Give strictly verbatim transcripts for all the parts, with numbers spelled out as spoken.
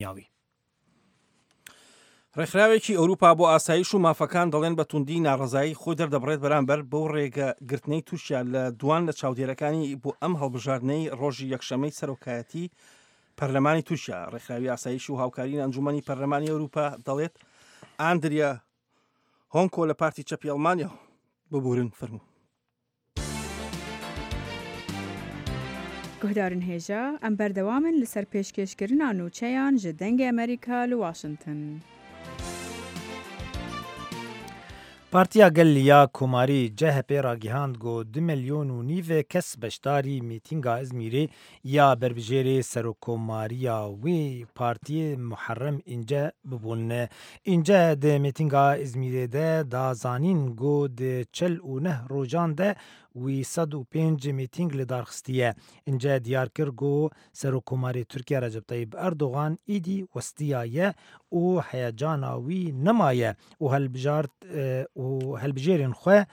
یاوی ڕێکخراوێکی ئەوروپا بۆ ئاسایش و مافەکان دەڵێن بە توندی ناڕزایی خۆی دەردەبڕێت بەرامبەر بەو ڕێگەگرتنەی تووشیا لە دوان لە چاودێرەکانی بۆ ئەم هەڵبژاردنەی ڕۆژی یەکشەمەی سەرۆکایەتی پەرلەمانی تووشیا. ڕێکخراوی ئاسایش و هاوکاری ئەنجومەنی پەرلەمانی ئەوروپا دەڵێت ئاندریا هۆنکۆ لە پارتی چەپی ئەڵمانیا ببورن فەرموو. گهدارن هێژە ئەم بەردەوامن لەسەر پێشکەشکردنا نوچەیان ji dengê ئەمریکا li Washington. پارتیا گەلییا کۆماری C H P راگیهاند گۆ دو ملیۆن و نیڤ کەس بەشداری میتینگا ئەزمیرê یا berbijêrê serokkomariya wê partiyê Muherrem İnce bibûne. İnce di mîtînga İzmîrê de dazanîn got di çil û neh rojan de wî sed û pênc mîtîng li darxistiye. İnce diyar kir got Serokkomarê Tirkiye Recep Tayyip Erdogan îdî westiya ye û heyecana wî nemaye û helbijart û helbijêrên xwe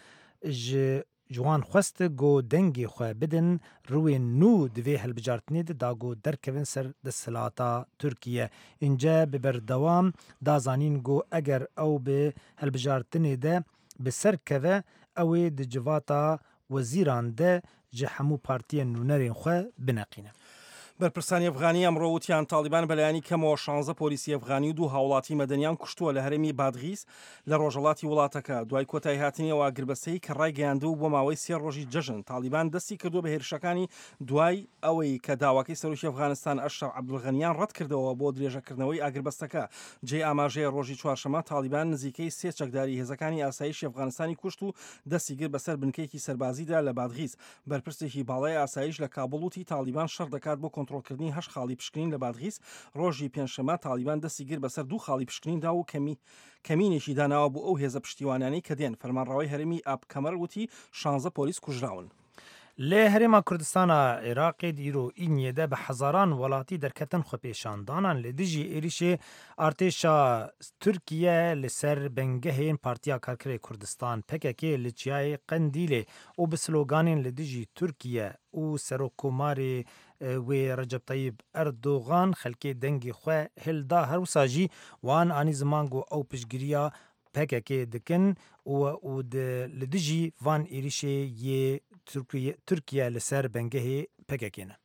ji wan xwest got dengê xwe bidin rûyên nû di vê helbijartinê de da got derkevin ser desthilatê Tirkiye. İnce bi berdewam dazanîn got eger ew bi helbijartinê de bi ser keve ew ê di civata wezîran de ji hemû partiyên nûnerên xwe bineqîne. بەرپرسانی ئەفغانی ئەمڕۆ وتیان تالیبان بەلایانی کەمەوە شانزە پۆلیسی ئەفغانی و دوو هاوڵاتی مەدەنیان کوشتووە لە هەرێمی بادغیس لە ڕۆژهەڵاتی وڵاتەکە دوای کۆتایی هاتنیەوە ئاگربەستەی کە ڕایگەیاندوو بۆ ماوەی سێ ڕۆژی جەژن. تالیبان دەستی کردووە بە هێرشەکانی دوای ئەوەی کە داواکەی سەرۆکی ئەفغانستان ئەشرەف عەبدولغەنییان ڕەت کردەوە بۆ درێژەکردنەوەی ئاگربەستەکە. جێ ئاماژەیە ڕۆژی چوارشەمە تالیبان نزیکەی سێ چەکداری هێزەکانی ئاسایشی ئەفغانستانی کوشت و دەستی کرد بەسەر بنکەیەکی سەربازیدا لە بادغیس. بەرپرسێکی باڵای ئاسایش لە کابڵ وتی تالیبان شەڕ دەکات بۆ کۆنتڕۆلکردنی هەشت خاڵی پشکنین لە بادغیس. ڕۆژی پێنجشەمە تالیبان دەستی گر بەسەر دوو خاڵی پشکنیندا و کەمی کەمینێکی داناوە بۆ ئەو هێزە پشتیوانانەی کە دێن. فەرمانڕەوای هەرێمی ئابکەمەر وتی شانزە پۆلیس کوژراون. لێ هەرێما کوردستانە عێراقê dîro înyê de bi hezaran welatî derketin xwepêşandanan li dijî êrişê artêşa Tirkiye li ser bengehên Partiya Karkerê Kurdistan P K K li Çiyayê Qendîlê û bi sloganên li dijî Tirkiye û Serokkomarê wê Recep Tayyip Erdogan xelkê dengê xwe hilda her wisa jî wan anî ziman got ew piştgiriya P K K dikin û li dijî van êrişê yê Tirkiye li ser bengehê P K K ne.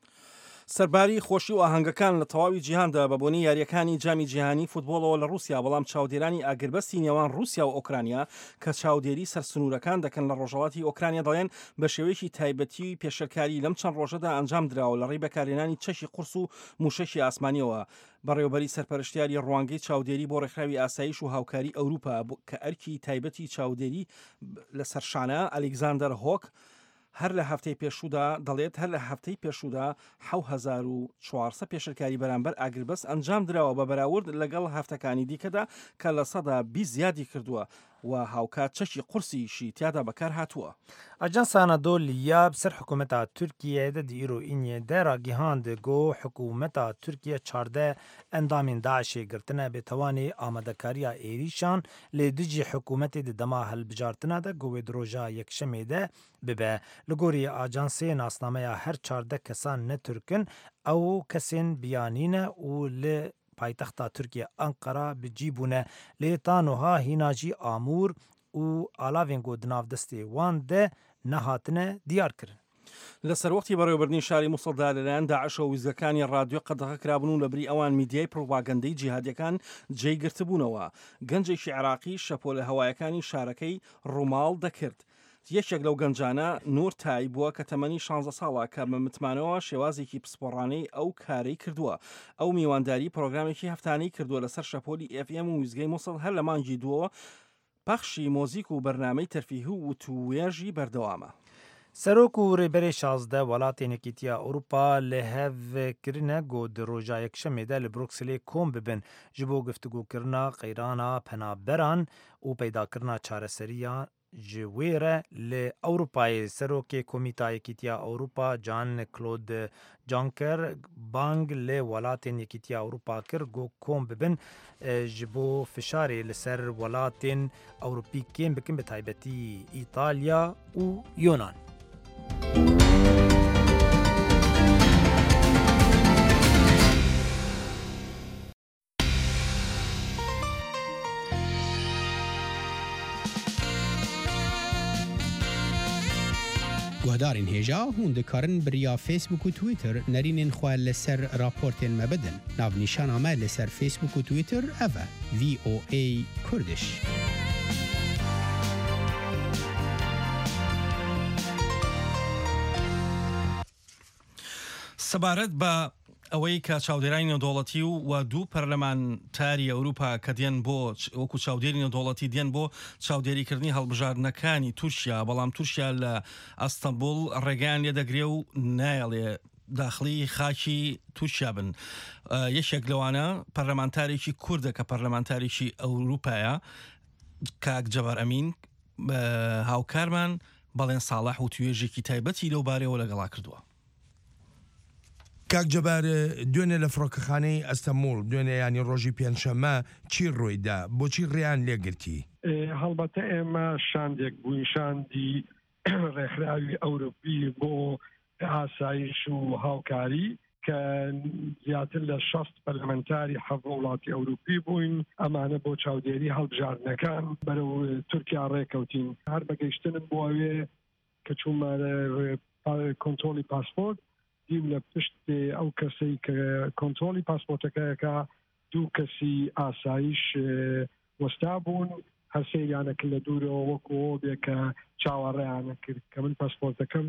سەرباری خۆشی و ئاهەنگەکان لە تەواوی جیهاندا بەبوونی یاریەکانی جامی جیهانی فوتبۆڵەوە لە رووسیا بەڵام چاودێرانی ئاگربەستی نێوان رووسیا و ئۆکرانیا کە چاودێری سەرسنوورەکان دەکەن لە ڕۆژهەڵاتی ئۆکرانیا دەڵێن بە شێوەیەکی تایبەتی پێشەرکاری لەم چەند ڕۆژەدا ئەنجام درراوە لە ڕێی بەکارهێنانی چەشی قورس و موشەشی ئاسمانیەوە. بەڕێوەبەری سەرپەرشتیاری ڕوانگەی چاودێری بۆ ڕێکخراوی ئاسایش و هاوکاری ئەوروپا کە ئەرکی تایبەتی چاودێری لەسەر شانە ئەلێکزاندەر هۆک هەر لە هەفتەی پێشودا دەڵێت هەر لە هەفتەی پێشودا حەوت هەزار و چوارسەد پێشەرکاری بەرامبەر ئاگربەست ئەنجام درراوە بە بەراورد لەگەڵ هەفتەکانی دیکەدا کە لە سەدا بیست زیادی کردووە و هاوکات چەشی قورسیشی تیادا بەکار هاتووە. ئەجانسا ئەنادۆلیا سەر حکوومەتا Tirkiye de di îro înyê de ragihand got hikûmeta Tirkiye çardeh endamên Daişê girtine bêtewanê amadekariya êrîşan lê dijî hikûmetê di dema hilbijartina de got wê di roja yekşemê de bibe. Li gorî ajansê nasnameya her çardeh kesan ne Türkin ew kesên biyanîne û li paytexta Tirkiye Ankara bicî bûne lê tanoha hîna jî amûr û alavên got di navdestê wan de nehatine diyar kirin. لە سەروەختی بەڕێوەبردنی شاری موسڵدا لەلایەن داعش و ویزەکانی ڕادیۆ قەدەغە کرابوون و لەبری ئەوان میدیای پڕۆپاگەندەی جیهادیەکان جێی گرتبوونەوە. گەنجێکی عێراقی شەپۆلە هەوایەکانی شارەکەی ڕووماڵ دەکرد. یەکێک لەو گەنجانە نور تای بووە کە تەمەنی شانزە ساڵە کە بە متمانەوە شێوازێکی پسپۆڕانەی ئەو کارەی کردووە. ئەو میوانداری پرۆگرامێکی هەفتانەی کردووە لەسەر شەپۆلی ئێف ئێم و ویزگەی موسڵ هەر لە مانگی دووە پەخشی مۆزیک و بەرنامەی تەرفیهی و توێژی بەردەوامە. سەرۆک و ڕێبەرێ شازدە وڵاتên Yekîtiya Ewropa li hevkirine got di roja yekşemê de li Brukselê kom bibin ji bo giftugûkirina qeyrana penaberan û peydakirina çareseriya ji wê re li Ewropayê. Serokê Komîta Yekîtiya Ewropa Jean-Claude Juncker bang li welatên Yekîtiya Ewropa kir got kom bibin ji bo fişarê li ser welatên Ewropî kêm bikin bi taybetî İtalya û Yunan. گهدارین هیجا هوند کارن بریا فیسبوک و تویتر نرینین خواه لسر راپورتین مبدن ناو نیشان آمه لسر فیسبوک و تویتر اوه وی او ای کردش. سەبارەت بە ئەوەی کە چاودێرانی نێودوڵەتی و دوو پەرلەمانتاری ئەوروپا کە دێن بۆ وەکو چاودێری نێودوڵەتی دێن بۆ چاودێریکردنی هەڵبژاردنەکانی تورکیا، بەڵام تورکیا لە ئەستەمبول ڕێگەیان لێ دەگرێ و نایەڵێ داخلی خاکی تورکیا بن. یەکێک لەوانە پەرلەمانتارێکی کوردە کە پەرلەمانتارێکی ئەوروپایە، کاک جەبار ئەمین هاوکارمان بەڵێن ساڵح و توێژێکی تایبەتی لەو بارەوە لەگەڵا کردووە. کاک جەبار، دوێنێ لە فڕۆکەخانەی ئەستەمبول دوێنێ ینی ڕۆژی پێنجشەممە چی ڕوویدا؟ بۆچی ڕێیان لێگرتی؟ هەڵبەتە ئێمە شاندێک بووین، شاندی ڕێکخراوی ئەوروپی بۆ ئاسایش و هاوکاری کە زیاتر لە شەست پەرلەمانتاری حەڤ وڵاتی ئەوروپی بووین. ئەمانە بۆ چاودێری هەڵبژاردنەکان بەرەو تورکیا ڕێکەوتین. هەر بەگەیشتنم بۆ ئەوێ کە چوومە کۆنترۆلی پاسپۆرت، دیم لە پشت ئەو کەسەی کە کۆنترۆلی پاسپۆرتەکەیەکە دوو کەسی ئاسایش وەستا بوون، هەرسەیانەکە لە دوورەوە وەکو بێ کە چاوەڕێیانە کرد کە من پاسپۆرتەکەم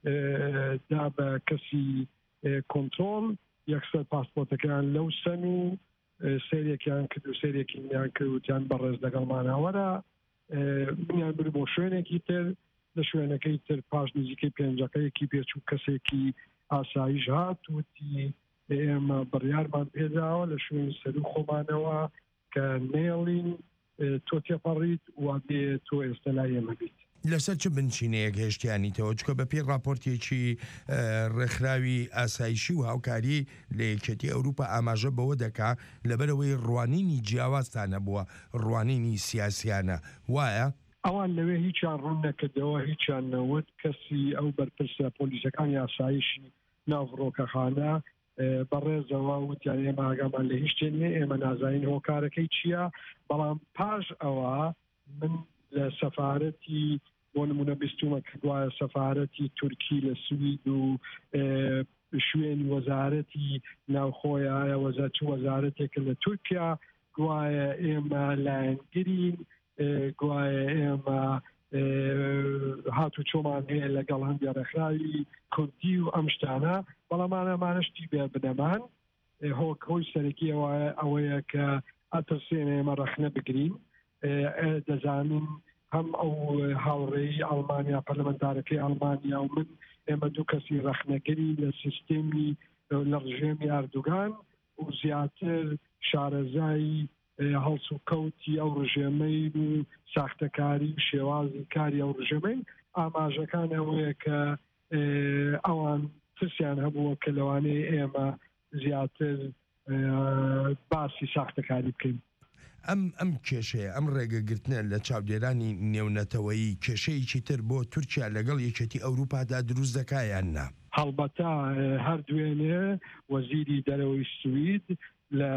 دا بە کەسی کۆنترۆل، یەکسەر پاسپۆرتەکەیان لەو سەن و سێرێکیان کرد و سێرێکیان کرد وتیان بەڕێز لەگەڵمانەوەرە، منیان بر بۆ شوێنێکی تر، لە شوێنەکەی تر پاش نزیکەی پێنجەکەیەکی پێچوو کەسێکی ئاسایش هات وتی ئێمە بڕیارمان پێداوە لە شوێن سەر و خۆمانەوە کە نێڵین تۆ تێپەڕیت و بێ تۆ ئێستا لای ئێمە بیت. لەسەر چ بنچینەیەک هێشتیانیتەوە؟ چکە بەپێی راپۆرتێکی ڕێکخراوی ئاسایشی و هاوکاری لە یەکێتی ئەوروپا ئاماژە بەوە دەکا لەبەرەوەی ڕوانینی جیاوازتانە بووە، ڕوانینی سیاسیانە، وایە؟ ئەوان لەوێ هیچیان ڕوون نەکردەوە، هیچیان نەوت. کەسی ئەو بەرپرسە پۆلیسەکانی ئاسایشی ناو فڕۆکەخانە بەڕێزەوە وتیان ئێمە ئاگامان لە هیچ شتێک نییە، ئێمە نازانین هۆکارەکەی چییە. بەڵام پاش ئەوە من لە سەفارەتی بۆ نمونە بیستومە کردوایە سەفارەتی تورکی لە سوید و شوێنی وەزارەتی ناوخۆیە وەزارەت وەزارەتێکە لە تورکیا گوایە ئێمە لایەنگرین، گوایە ئێمە هاتو چۆمان هەیە لەگەڵ هەندێک ڕێکخراوی کوردی و ئەم شتانە، بەڵامانەمانشتی بێ بنەمان. هۆی سەرەکی ئەوەیە کە ئەترسێن ئێمە ڕەخنە بگرین. دەزانین هەم ئەو هاوڕێی ئەڵمانیا پەرلەمانتارەکەی ئەڵمانیا و من ئێمە دوو کەسی ڕەخنەگەری لە سیستێمی لە ڕژێمی ئەردوگان و زیاتر شارەزایی هەڵس و کەوتی ئەو ڕژێمەی و ساختەکاری و شێوازی کاری ئەو ڕژێمەی ئاماژەکان ئەوەیە کە ئەوان ترسیان هەبووە کە لەوانەیە ئێمە زیاتر باسی ساختەکاری بکەین. ئەم ئەم کێشەیە ئەم ڕێگەگرتنە لە چاودێرانی نێونەتەوەیی کێشەیەکی تر بۆ تورکیا لەگەڵ یەکێتی ئەوروپادا دروست دەکایان نا؟ هەڵبەتە هەر دوێنێ وەزیری دەرەوەی سوید لە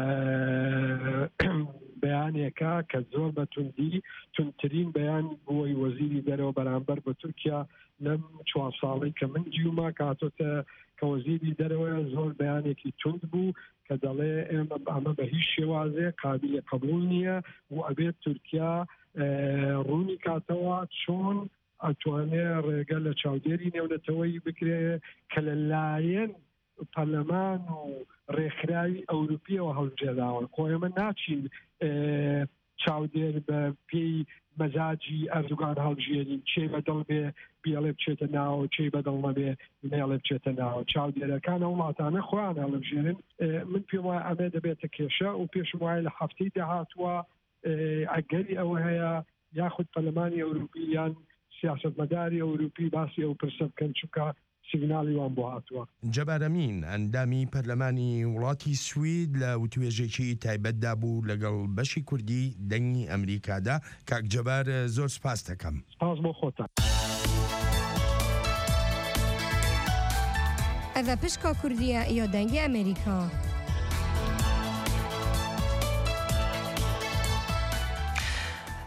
بەیانێکە کە زۆر بە توندی تونترین بەیان بۆی وەزیری دەرەوە بەرامبەر بە تورکیا لەم چوار ساڵی کە من جیوما کاتۆتە کە وەزیری دەرەوە زۆر بەیانێکی تند بوو کە دەڵێ ئێمە ئەمە بە هیچ شێوازێ قابلی قبول نییە و ئەبێت تورکیا ڕوونی کاتەوە چۆن ئەتوانێت ڕێگە لە چاودێری نێونەتەوەی بکرێ کە لەلایەن پەرلەمان و ڕێکخراوی ئەوروپیەوە هەڵبژێراون. خۆ ئێمە ناچین چاودێر بە پێی مەزاجی ئەردوگان هەڵبژێرین، چێ بەدڵ بێ بیاڵێ بچێتە ناوە، چێ بەدڵ نەبێ نێڵێ بچێتە ناوە. چاودێرەکانە وڵاتانە خۆیان هەڵبژێرن. من پێم وایە ئەمێ دەبێتە کێشە و پێشم وایە لە هەفتەی داهاتووە ئەگەری ئەوە هەیە یاخود پەرلەمانی ئەوروپی یان سیاسەتمەداری ئەوروپی باسی ئەو پرسە بکەن چونکە سیگنالی وان بۆ هاتووە. جەبار ئەمین ئەندامی پەرلەمانی وڵاتی سوید لە وتوێژێکی تایبەتدا بوو لەگەڵ بەشی کوردی دەنگی ئەمریکادا. کاک جەبار زۆر سپاس دەکەم. سپاس بۆ خۆتان. ئەڤە پشکا کوردیە یا دەنگی ئەمریکا.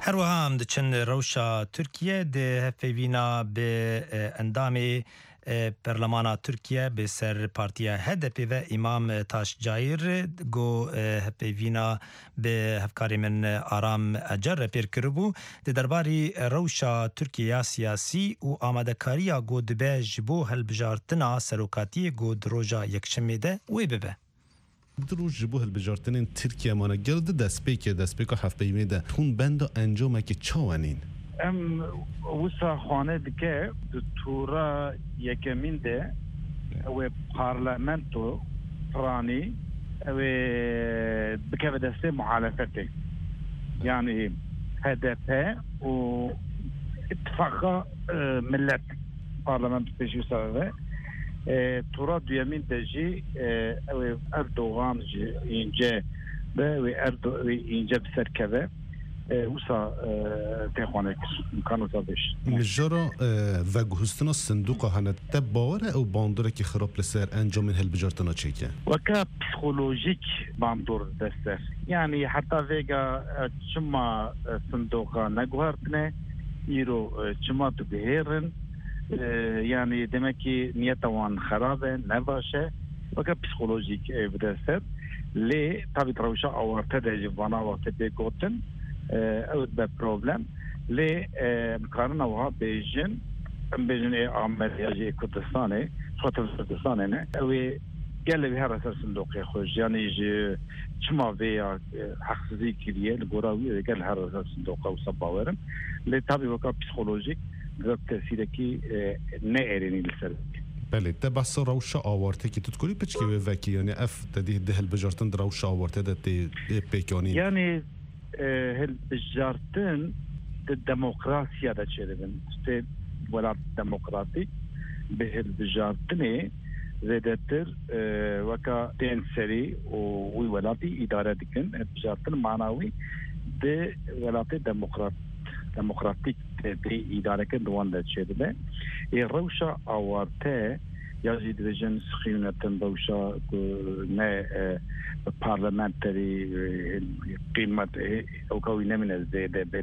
هەروەها ئەم دەچن ڕەوشە تورکیە دێ هەفێڤینا بێ ئەندامێ پەرلەمانا تورکیە بێسەر پارتیە هەدەپێ ve ئیمام تاشجایر گۆ هەپێڤینا بێ هەفکارێ من ئارام ئەجەر پێر کردبوو دە دەرباری ڕەوشە تورکیا سیاسی و ئامادەکاریە گۆ دبێ ji بۆ هەلبژارتنا سەرۆکاتیە گۆ درۆژە یەکشەمێدە wê bibe. دروج ji bo hilbijartinên Tirkiyemane gel di destpêkê destpêka hevpeyvê de hûn benda encamekê çawanîn. Em wisa xwane dike di tura yekemîn de ew ê parlamento piranî ew ê bikeve destê muhalefetê yani H D P û İttifaka Millet parlamento pêşî wisa ve tura duyemîn de jî ew ê Erdogan ji înce be wê wê înce bi serkeve wisa têxwane kir imkan wisa beş. Mijara veguhustina sinduqa hene te bawer e ew bandorekî xirab li ser encamên hilbijartina çêke? Weka psikolojik bandor dester. Yani heta vêga çima sinduqa neguhertine îro çima dibihêrin yani demek ki niyeta wan xerab e nebaş e weka psikolojik ev dester lê tabi rewşa awarte de ji vana wextê pê gotin ew be problem lê mikarin ew ha bêjin em bêjin ê Amedya jî Kurdistanê xatir Kurdistanê ne ew ê gelê her ser sindoqê xwe yani ji çima vê ya heqsizî kiriye li gora wî gel her ser sindoqa wisa bawerin lê tabi weka psikolojik tesîrekî ne êrînî li ser. Belê te behsa rewşa awartekî tu dikorî piçkê wê vekî yani ev tedî di hilbijartin di rewşa awarte de tê pêkanîn. Yani hilbijartin di demokrasiya de çêdibin. Stê welat demokratîk bi hilbijartinê zêdetir weka tên serî û wî welatî îdare dikin. Hilbijartin mana wî di welatê demokrat demokratik de idarekin duan da çedibe e rewşa awarte ya jî dibêjin xînetin rewşa ne parlamenterî qîmet ew ka wî nemîne zêde bel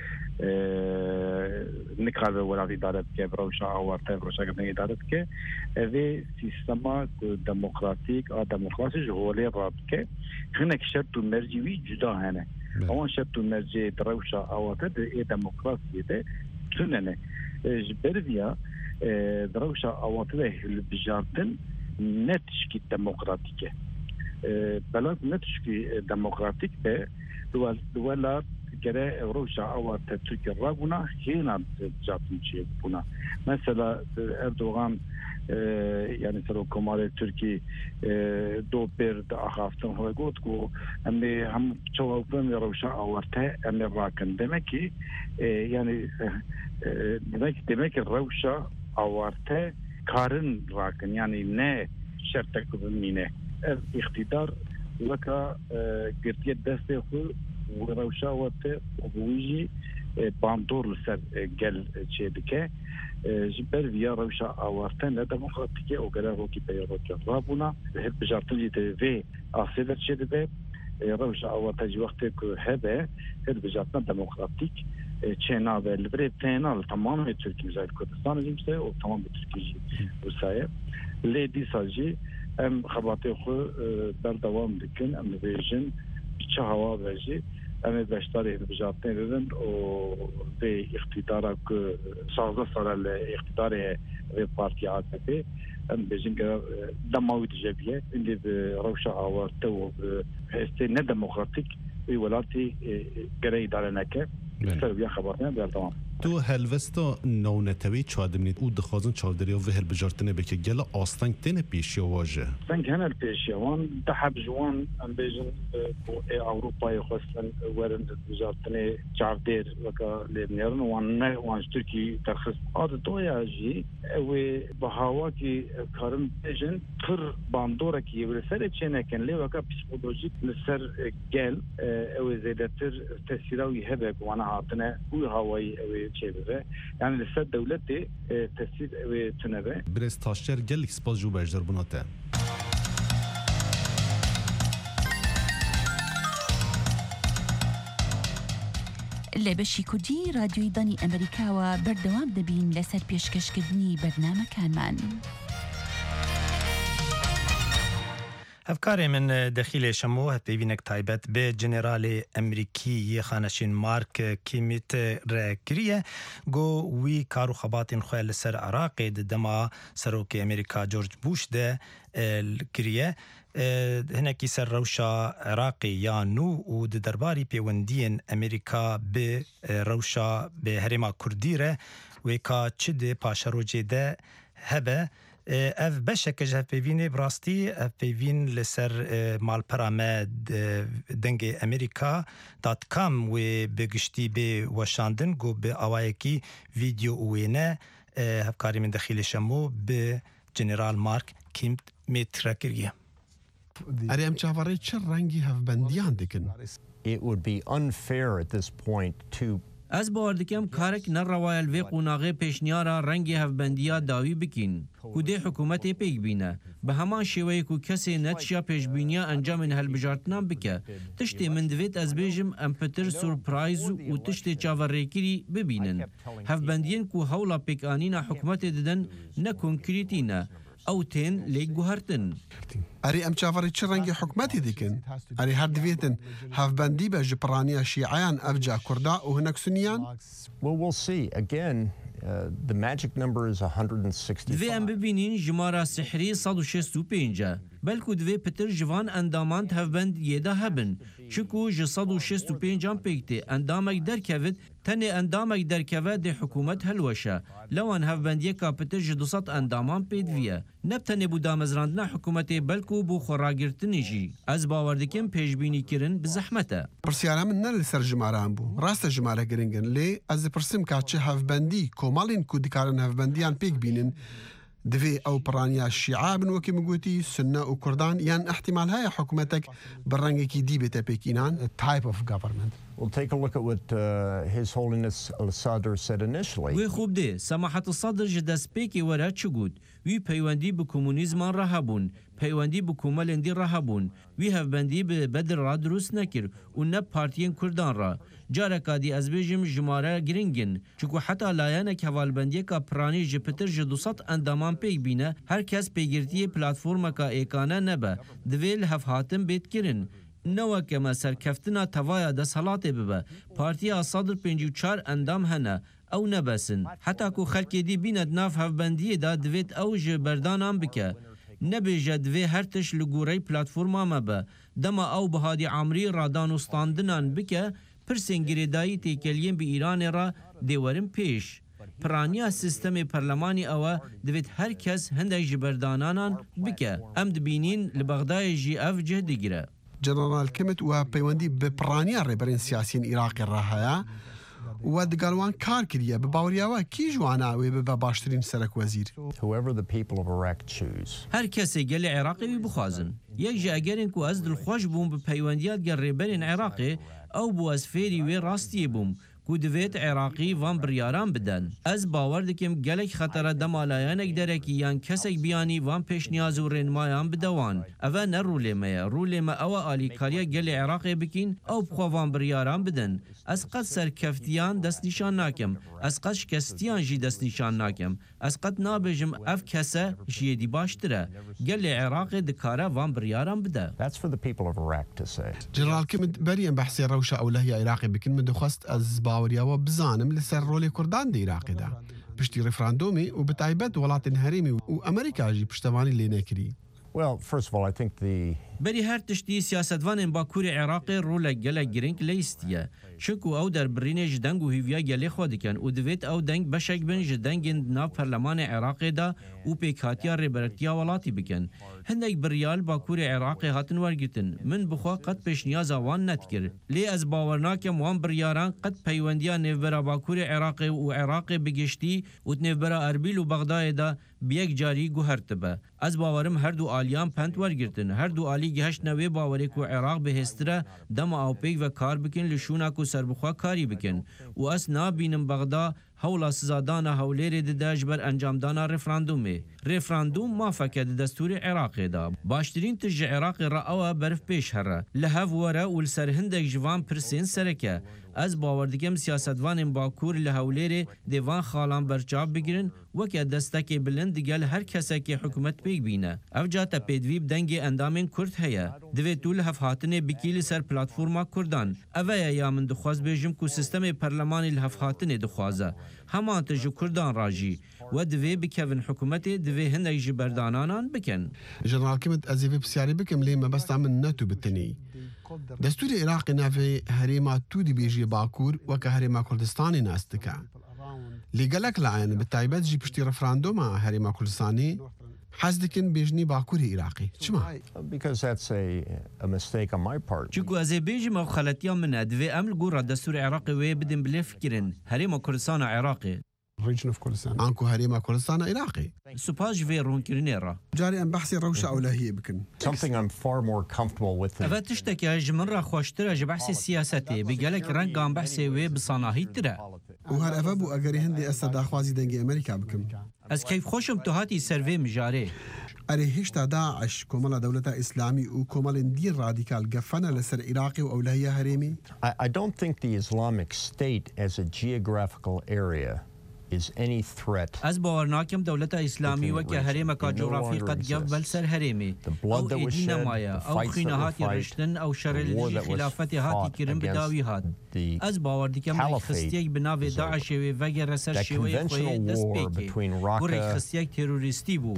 nikare welat îdare bike rewşa awarte rewşa îdare bike evê sîstema demokratîk a demokrasî ji holê rabike hinek şert û mercî wî cuda hene. Awan şert û mercê di rewşa awarte de ê demokrasiyê de tunene ji ber vîya di rewşa awarte de hilbijartin ne tişkî demokratîk e belat ne tişkî demokratîk be di welat gere rewşa awarte Tirkiye rabûna hêna hilbijartin çê bûna mesela Erdogan yani Serokkomarê Tirkî do pêr di axaftin xwe got ku em ê hem çewapin rewşa awarte em ê rakin demek ki yani demek demek ki rewşa awarte karin rakin yani ne şertek bimîne ev îxtîdar weka girtiye destê xwe rewşa awarte wî jî bandor li ser gel çê dike ji ber vîya rewşa awarte ne demokratîk e û gele rokî peyroke rabûna hilbijartin jî vê asê de çê dibe rewşa awarte ji wextê ku hebe hilbijartina demokratîk çê nabe li birê pêna li tamamê Tirkiye Zayed Kurdistanê jî wisa û tamamê Tirkiye jî wisa ye lê dîsa jî em xebatê xwe berdewam dikin em dibêjin çi hewa ve jî em ê beşdarê hilbijartinê bibin û vê îxtîdara ku şazda sala li îxtîdarê vê partiya A K P em bêjin dema wî dijebiye hîndê bi rewşa awarte û hestê nedemokratîk wî welatê gere îdare neke ser vîya xebatine berdewam. Tu helvesta navnetewî çadimî û dixwazin çavderiya vê hilbijartinê bike gela asteng têne pêşiya waje. Deng hene pêşiya wan diheb ji wan em bêjin ku ê Ewropayê xwestin werin hilbijartinê çavdêr weka lêbnerin wan ne wan ji Tirkiyê derxist adi doya jî ew ê bi hawakî karin bêjin pir bandorekî li serê çênekin lê weka psikolojîk li ser gel ew ê zêdetir tesîra wî hebe ku wana hatine wî hawayî ew ê çêbibe yani li ser dewletê tesîr ew ê tunebe. Birêz taşçer gelek spas ji bejdarbûna te. لە بەشی کوردی رادیۆی دانی ئەمریکاوە بەردەوام دەبین لەسەر پێشکەشکردنی بەرنامەکانمان. هەفکارێ من دەخیلێ شەمۆ هەپێوینێک تایبەت بێ جنێرالی ئەمریکی خانەشین مارک کیمیت ڕێگریە گۆ وی کار و خەباتین خوێ لەسەر عراقێ دەما سەرۆکی ئەمریکا جۆرج بوش دە گریە هەنێکی سەر ڕەوشە عێراقی یان و و دەرباری پەیوەندیên ئەمریکا بێ ڕەوشە بێ هەرێما کوردیرە وێکا چ دێ پاشەرۆجێ دە هەبە ev beşekej hevpeyvînê bi rastî hevpeyvîn li ser malpera me dengê Amerîka datkam wê bi giştî bê weşandin got bi awayekî vîdeo û wêne hevkarî min dexîlê şemo bi General Mark Kimmit re kiriye. Erê em çavarê çi rengî hevbendiyan dikin? It would be unfair at this point to Ez bawer dikim karek nerawaya vê qûnaxê pêşniyara rengê hevbendiya dawî bikin ku dê hikûmetê pêk bîne bi heman şêweyê ku kesê netişiya pêşbîniya encamên helbijartinan bike. Tiştê min divêt ez bêjim em pitir surprise û tiştê çaverêkirî bibînin. Hevbendiyên ku hewla pêkanîna hikûmetê didin ne konkrîtî ne. Ew tên lê guhertin. Erê em çavarê çi rengê hikûmetê dikin? Erê her divêtin hevbendî be ji piraniya şîeyan ev ca Kurda û hinek Sunniyan? Well, we'll see. Again, uh, the magic number is one hundred sixty-five. Divê em bibînin jimara sihrî sed û şêst û pênc e. Belku divê pitir ji van endaman hevbendiyê de hebin. Çiku ji sed û şêst û pêncan pêk tê endamek derkevit tenê endamek derkeve dê hikûmet helweşe. Lewan hevbendiyeka pitir ji du sed endaman pê diviye. Ne tenê bû damezrandina hikûmetê belku bû xweragirtinê jî. Ez bawer dikim pêşbînîkirin bi zehmet e. Pirsyara min ne li ser jimaran bû. Rast e jimare giring in lê ez dipirsim ka çi hevbendî komalên ku dikarin hevbendiyan pêk bînin divê ew piraniya şîa bin wekî min gotî Sunne û Kurdan yan ihtimal heye hikûmetek bi rengekî dî bête pêkînan? Type of government. We'll take a look at what uh, His Holiness al-Sadr said initially. Wê xûb dê Semahat al-Sadr ji destpêkê were çi got? Wî peywendî bi komûnîzman re hebûn, peywendî bi komelên dî re hebûn. Wî hevbendî bi Bedir ra durust nekir û ne partiyên Kurdan ra. Careka dî ez bêjim jimare giring in. Çiku heta layanek hevalbendiyeka piranî ji pitir ji du sed endaman pêk bîne, herkes pêgirtiyê platformeka êkane nebe. Divê li hevhatin bêtkirin. Newekeme serkeftina tevaya desthilatê bibe. Partiya Sadr pêncî û çar endam hene. Ew nebesin. Heta ku xelkê dî bîne di nav hevbendiyê de divêt ew ji berdanan bike. Nebêje divê her tiş li gorey platforma me be. Dema ew bi hadî amrî radanûstandinan bike, pirsên girêdayî têkeliyên bi Îranê ra dê werin pêş. Piraniya sistemê perlemanî ew e divêt herkes hindek ji berdananan bike. Em dibînin li Bexdayê jî ev cih digire. General Kimmit we peywendî bi piraniya rêberên siyasîyên Iraqê re heye we digal wan kar kiriye bi baweriya we kî ji wan wê bibe baştirîn serokwezîr? Whoever the people of Iraq choose. Her kesê gelê Iraqê wî bixwazin. Yek ji egerên ku ez dilxweş bûm bi peywendiya gel rêberên Iraqê ew bû ez fêrî wê rastiyê bûm. ku divêt Iraqî van biryaran bidin. Ez bawer dikim gelek xetera dema layanek derekî yan kesek biyanî van pêşniyaz û rênmayan bide wan. Ev ne rûlê me ye. Rûlê me ew e alîkariya gelê Iraqê bikin ew bixwe van biryaran bidin. Ez qet serkeftiyan destnîşan nakim. Ez qet şikestiyan jî destnîşan nakim. Ez qet nabêjim ev kese jiyê dî baştir e. Gelê Iraqê dikare van biryaran bide. That's for the people of Iraq to say. General Kimmit beriyên behsê rewşa ewlehiya Iraqê bikin min dixwest ez baweriya bizanim li ser rolê Kurdan di Iraqê de. Piştî referandumê û bi taybet welatên herêmê û Amerîka jî piştevanî lê nekirî. Well, first of all, I think the Berî her tiştî siyasetvanên Bakurê Iraqê rolek gelek giring lê istiye. Çiku ew derbirînê ji deng û hîviya gelê xwe dikin û divêt ew deng beşek bin ji dengên nav Perlemanê Iraqê de û pêkhatiya rêberetiya welatî bikin. Hindek biryal Bakurê Iraqê hatin wergitin. Min bixwe qet pêşniyaza wan nedikir. Lê ez bawer nakim wan biryaran qet peywendiya nêvbera Bakurê Iraqê û Iraqê bigiştî û nêvbera Erbil û Bexdayê de bi yek carî guher dibe. Ez bawerim her du aliyan pent wergirtin. Her du alî gihiştine wê bawerê ku Iraq bihêstire dema awpêk ve kar bikin li şûna ku serbixwe karî bikin. û ez nabînim Bexda هەوڵە سزادانە هەولێرێ دەداش بەر ئەنجامدانا ڕێفراندومێ ڕێفراندوم مافەکە دەستوری عێراقێدا باشترین تژ عێراقی ڕەوە بەرف پێش هەرە لە هەڤوەرە و لەسەر هەندێک ژوان پرسێن سەرەکە ئەس باوەڕ دەکەم سیاسەتوانên باکوور لە هەولێرێ دێوان خاڵان بەرچاو بگرن وەکە دەستەکێ بلند گەل هەر کەسێکی حکوومەت پێک بینە ئەو جاتە پێدوی دەنگی ئەندامên کورد هەیە دەوێت و لە هەفهاتنێ بکی لەسەر پلاتفۆرما کوردان ئەوەیە یا من دخواست بێژم و سیستەمی پەرلەمانی لە هەفهاتنێ دخوازە هەمان تژ کوردان ڕاژی و divê bikevin hikûmetê divê hinek ji berdananan bikin. Jeneralkîmet ez ê vê pisyarî bikim lê mebesta min ne tu bitinî. Destûrê Iraqê navê herêma tu dibêjiye Bakur weke herêma Kurdistanê nas dike. Lê gelek layan bi taybet jî piştî referanduma herêma Kurdistanê hez dikin bêjinî Bakurê Iraqê. Çima? Because that's a, a mistake on my part. Çiku ez ê bêjim ew xeletiya min e divê em li gora destûrê Iraqê wê bidin bilê fikirin herêma Kurdistana Iraqê. Region of Kurdistan. Anku herêma Kurdistana Iraqê. Spas ji vê ronkirinê re. Carî em behsê rewşa ewlehiyê bikin. Something I'm far more comfortable with. Ev tişteke ji min re xweştir e ji behsê siyasetê bi gelek rengan behsê wê bi sanahî tir e. û her ev bû egerî hindê ez daxwazî dengê Amerîka bikim. Ez keyfxweşim tu hatî ser vê mijarê. Erê hêşta Daeş komala dewleta İslamî û komalên dîn radîkal gefene li ser Iraqê û ewlehiya herêmî? I, I don't think the Islamic State as a geographical area is any threat. Ez bawer nakim dewleta İslamî weke herêmeka coğrafî qet gev bel ser herêmê. Ew êdî nemaya, ew xîne hatî riştin, ew şerê li dijî xilafetê hatî kirin bi dawî hat. Ez bawer dikim xistiyek bi navê Daişê wê vegere ser şêweyê xwe dest pêkê. Gurê xistiyek terorîstî bû.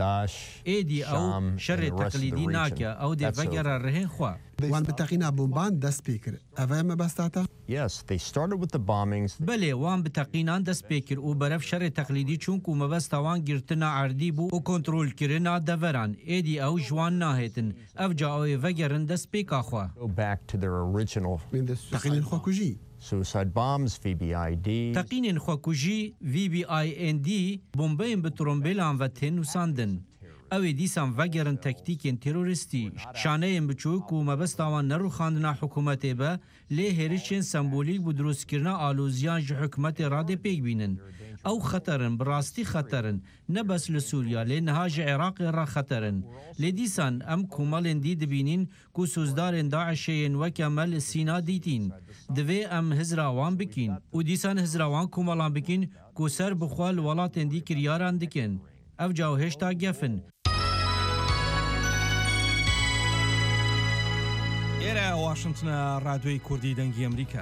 Êdî ew şerê teqlîdî nake, ew dê vegere rihên xwe. Wan bi teqîna bomban dest pê kir. Ev e mebesta te? Yes, they started with the bombings. Belê wan bi teqînan dest pê kir û beref şerê teqlîdî çûnk û mebesta wan girtina erdî bû û kontrolkirina deveran. Êdî ew ji wan nahêtin. Ev ca ew ê vegerin dest pêka xwe. Go back to their original. Teqînên xwekujî. Suicide bombs, V B I D. Teqînên xwekujî, V B I N D, bombeyên bi trombêlan ve tên nûsandin. Ew ê dîsan vegerin tektîkên terorîstî, şaneyên biçûk û mebesta wan nerûxandina hikûmetê be, lê hêrişên sembolîk û drostkirina alûziyan ji hikûmetê radê pêk bînin. Ew xeterin, bi rastî xeterin, ne bes li Sûriya, lê niha ji Iraqê re xeterin. Lê dîsan em komalên dî dibînin ku sozdarên Daişê yên weke me li Sîna dîtîn. Divê em hizra wan bikin û dîsan hizra wan komalan bikin ku ser bixwe li welatên dî kiryaran dikin. Ev ca hêşta gefin. ئێرە واشنگتنە ڕادیۆی کوردی دەنگی ئەمریکا.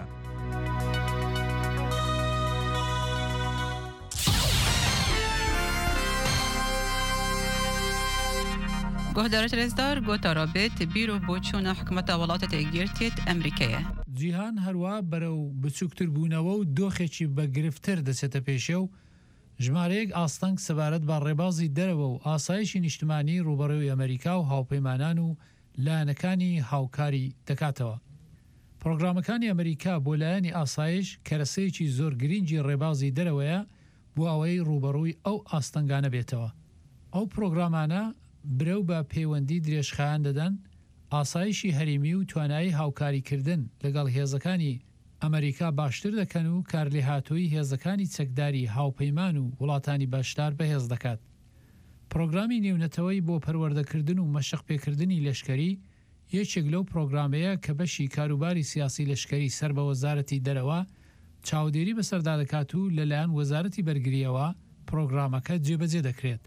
گهدارت رزدار گوتا رابط بیرو بۆچوونە حکومەتە وڵاتە تێگیرتێت ئەمریکایە. جیهان هەروە بەرەو بچووکتر بوونەوە و دۆخێکی بەگرفتر دەچێتە پێشە و ژمارەیەک ئاستەنگ سەبارەت بە ڕێبازی دەرەوە و ئاسایشی نیشتمانی ڕوبەڕێوی ئەمریکا و هاوپەیمانان و لایەنەکانی هاوکاری دەکاتەوە. پرۆگرامەکانی ئەمریکا بۆ لایەنی ئاسایش کەرەسەیەکی زۆر گرنگی ڕێبازی دەرەوەیە بۆ ئەوەی ڕوبەڕووی ئەو ئاستەنگانە بێتەوە. ئەو پرۆگرامانە برەو بە پەیوەندی درێژخایان دەدەن ئاسایشی هەرێمی و توانایی هاوکاریکردن لەگەڵ هێزەکانی ئەمریکا باشتر دەکەن و کارلێهاتووی هێزەکانی چەکداری هاوپەیمان و وڵاتانی باشدار بەهێز دەکات. پرۆگرامی نێونەتەوەی بۆ پەروەردەکردن و مەشق پێکردنی لەشکەری یەکێک لەو پرۆگرامەیە کە بەشی کاروباری سیاسی لەشکەری سەر بە وەزارەتی دەرەوە چاودێری بەسەردا دەکات و لەلایەن وەزارەتی بەرگریەوە پرۆگرامەکە جێبەجێ دەکرێت.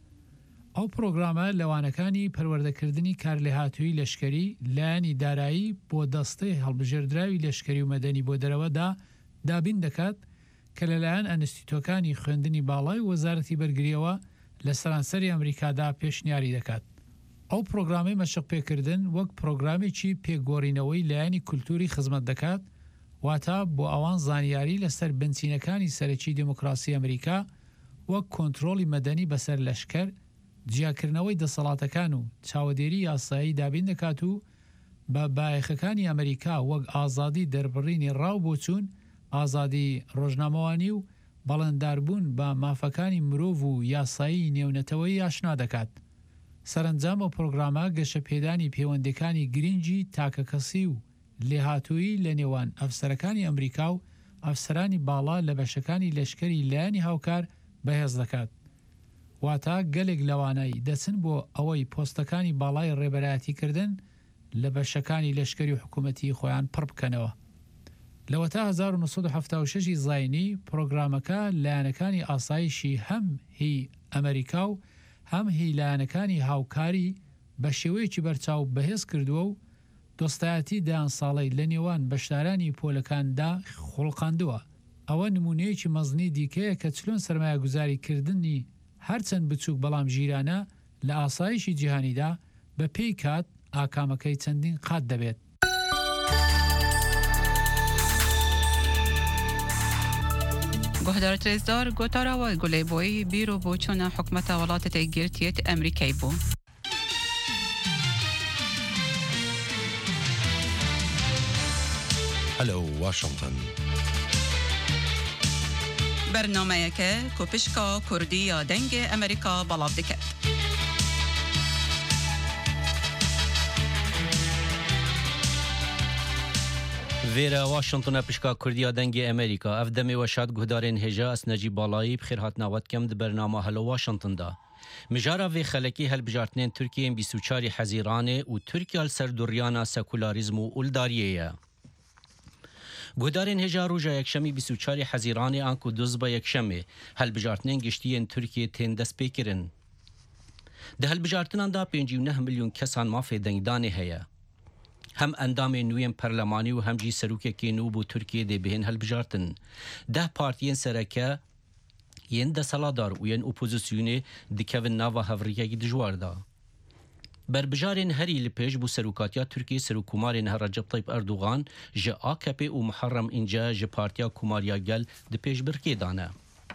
ئەو پرۆگرامە لەوانەکانی پەروەردەکردنی کارلێهاتووی لەشکەری لایەنی دارایی بۆ دەستەی هەڵبژێردراوی لەشکەری و مەدەنی بۆ دەرەوەدا دابین دەکات کە لەلایەن ئەنستیتۆکانی خوێندنی باڵای وەزارەتی بەرگریەوە لە سەرانسەری ئەمریکادا پێشنیاری دەکات. ئەو پرۆگرامی مەشق پێکردن وەک پرۆگرامێکی پێگۆڕینەوەی لایەنی کولتوری خزمەت دەکات، واتە بۆ ئەوان زانیاری لەسەر بنچینەکانی سەرەکی دموکراسی ئەمریکا وەک کۆنترۆڵی مەدەنی بەسەر لەشکەر، جیاکردنەوەی دەسەڵاتەکان و چاودێری یاسایی دابین دەکات و بە بایەخەکانی ئەمریکا وەک ئازادی دەربڕینی ڕاو بۆچوون، ئازادی ڕۆژنامەوانی و بەڵێنداربوون بە مافەکانی مرۆڤ و یاسایی نێونەتەوەی ئاشنا دەکات. سەرنجام و پرۆگرامە گەشە پێدانی پەیوەندەکانی گرنگی تاکە کەسی و لێهاتووی لە نێوان ئەفسەرەکانی ئەمریکا و ئەفسەرانی باڵا لە بەشەکانی لەشکری لایەنی هاوکار بەهێز دەکات. واتە گەلێک لەوانەی دەچن بۆ ئەوەی پۆستەکانی باڵای ڕێبەرایەتیکردن لە بەشەکانی لەشکری و حکوومەتی خۆیان پڕ بکەنەوە. لەوە تا هەزار و نۆسەد و هەفتاد و شەش زاینی پرۆگرامەکە لایەنەکانی ئاسایشی هەم هی ئەمریکا و هەم هی لایەنەکانی هاوکاری بە شێوەیەکی بەرچاو بەهێز کردووە و دۆستایەتی دایان ساڵەی لە نێوان بەشدارانی پۆلەکاندا خوڵقاندووە. ئەوە نمونەیەکی مەزنی دیکەیە کە چلۆن سەرمایە گوزاریکردنی هەرچەند بچووک بەڵام ژیرانە لە ئاسایشی جیهانیدا بە پێی کات ئاکامەکەی چەندین قات دەبێت. گهدار ترزدار گوتارا و گلی بوی بیرو بوچون حکمت ولایت تگیرتیت امریکایی بو. هلو واشنطن. برنامه که کوپشکا کردی یا دنگ امریکا بلاو دکت. ویرا واشنطن پشکا کردیا دنگ امریکا افدمی و شاد گهدارین هجا اس نجیب بالایی بخیر هات نوات کم د برنامه هلو واشنطن دا مجارا وی خلکی هل بجارتنین ترکیه بیست و چهار حزیرانه و ترکیه سردوریانا سکولاریزم و اولداریه گهدارین هجا روژا یکشمی بیست و چهار حزیرانه آنکو دوزبا یکشمی هل بجارتنین گشتین ترکیه تین دست پیکرن ده هل بجارتنان دا پنجی و نه میلیون کسان مافی دنگدانه هیا هم اندام نویم پرلمانی و هم جی سروک کی نوبو ترکیه ده بهن هل بجارتن ده پارتیین سرکه ین ده سالادار و ین اپوزیسیون دکوین ناوا هفریه گی دجوار دا بر بجارین هری لپیش بو سروکاتیا ترکیه سروکومارین هر رجب طیب اردوغان جه آکپی و محرم اینجا جه پارتیا کوماریا گل ده پیش برکی دانه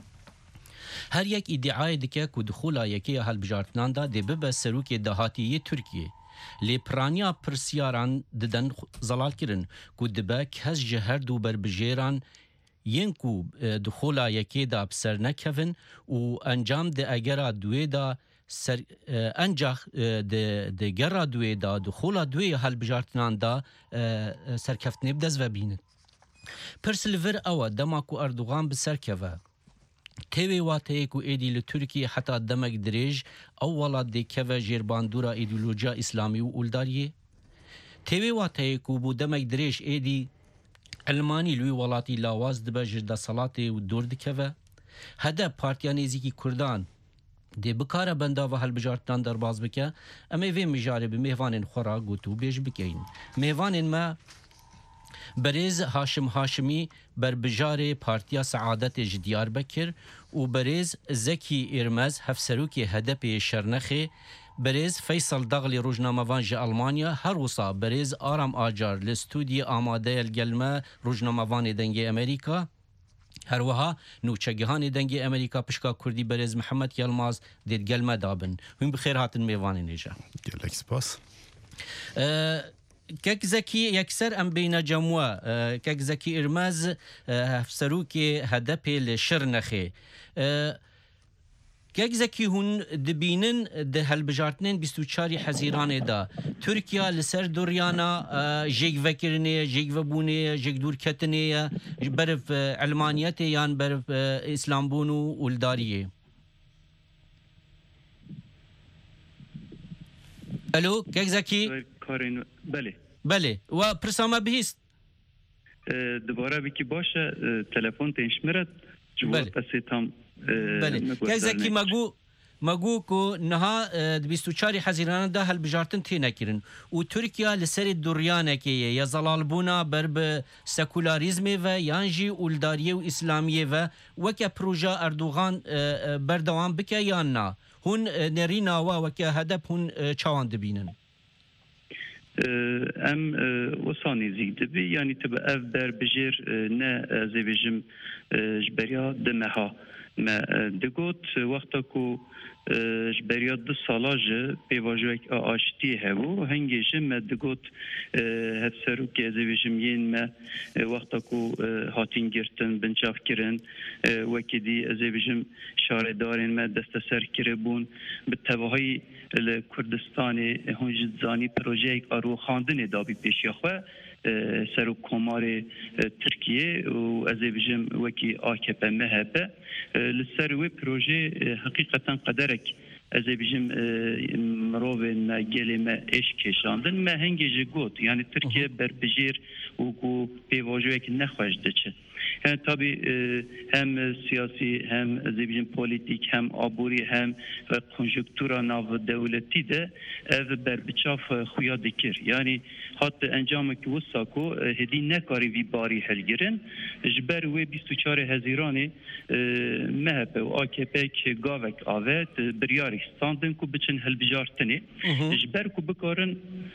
هر یک ادعای دکه که دخولا یکی هل بجارتنان دا ده ببه سروک دهاتیه ترکیه لی پرانیا پرسیاران ددن زلال کرن کو دبا کس جهر دو بر بجیران ین کو دخولا یکی دا بسر نکفن و انجام ده اگرا دوی دا سر انجاخ ده ده گرا دوی دا دخولا دوی هل بجارتنان دا سرکفتنی بدز و بینن پرسلور اوا دماکو اردوغان بسر کفه تیوی واته کو ایدی لترکیه حتی دمک دریج اولا دی کفه جرباندورا ایدولوژیا اسلامی و اولداریه تیوی واته کو بو دمک دریج ایدی علمانی لوی ولاتی لاواز دبه جرده صلاته و دور دکفه هده پارتیانیزی کی کردان دی بکاره بنده و هل بجارتان در باز بکه اما وی مجاره به مهوانین خورا گوتو بیش بکین مهوانین ما برز هاشم هاشمی بر بجار پارتیا سعادت جدیار بکر و برز زکی ارمز هفسروکی هدپ شرنخه برز فیصل دغلی روزنامه‌وان ج آلمانیا هر وصا برز آرام آجار لستودی آماده الگلمه روزنامه‌وان دنگ امریکا هر وها نوچگهان دنگ امریکا پشکا کردی برز محمد یلماز دید گلمه دابن هم بخیر هاتن میوان نیجا گلک سپاس كك زكي يكسر ام بين جموا كك زكي ارماز سروكي هدبي لشرنخي كك زكي هون دبينن ده هالبجارتنين بیست و چهار حزيران دا تركيا لسر دوريانا جيك فكرني جيك وبوني جيك دور كتني برف علمانيته يان برف اسلام بونو ولداريه الو كك زكي بله بله و پرسامه بهیست دوباره بکی باشه تلفن تنشمرد جواب پسی تام بله که زکی مگو مگو کو نها بیست و چهار حزیران ده هل بجارتن تی نکرن و ترکیه لسر دوریانه که یا زلال بونا برب سکولاریزم و یانجی اولداریه و اسلامیه و وکه پروژه اردوغان بردوام بکه یا نه هون نرینا و وکه هدف هون چوان دبینن ام وصاني زيد بي يعني تبقى اف بر بجير نا زيبجم جبريا دمها ما دقوت وقتكو جبريا دو صلاج بيواجوك آشتي هبو هنگي جم دقوت هفسرو كي زيبجم ين ما وقتكو هاتين گرتن بنشاف كرن وكدي زيبجم شاردارين ما دستسر كربون بالتباهي الكردستاني هون جزاني بروجيك ارو خاندن دابي بيشيخوه سر کمار ترکیه و از بجم وکی آکپ مهبه لسر و پروژه حقیقتا قدرک از بجم مروه نگلی ما اش کشاندن ما هنگی جگوت یعنی ترکیه بر بجیر و کو پیواجوه که نخواهش دچه yani tabii hem siyasi hem zebijin politik hem aburi hem konjüktüra nav devleti de ev berbiçaf xuya dikir. Yani hatta encamı ki vissa ku hedi nekari vi bari helgirin jber ve بیست و چهار هزیرانی مهب و A K P که گاوک آوت بریاری ستاندن کو بچن هلبجارتنی جبر کو بکارن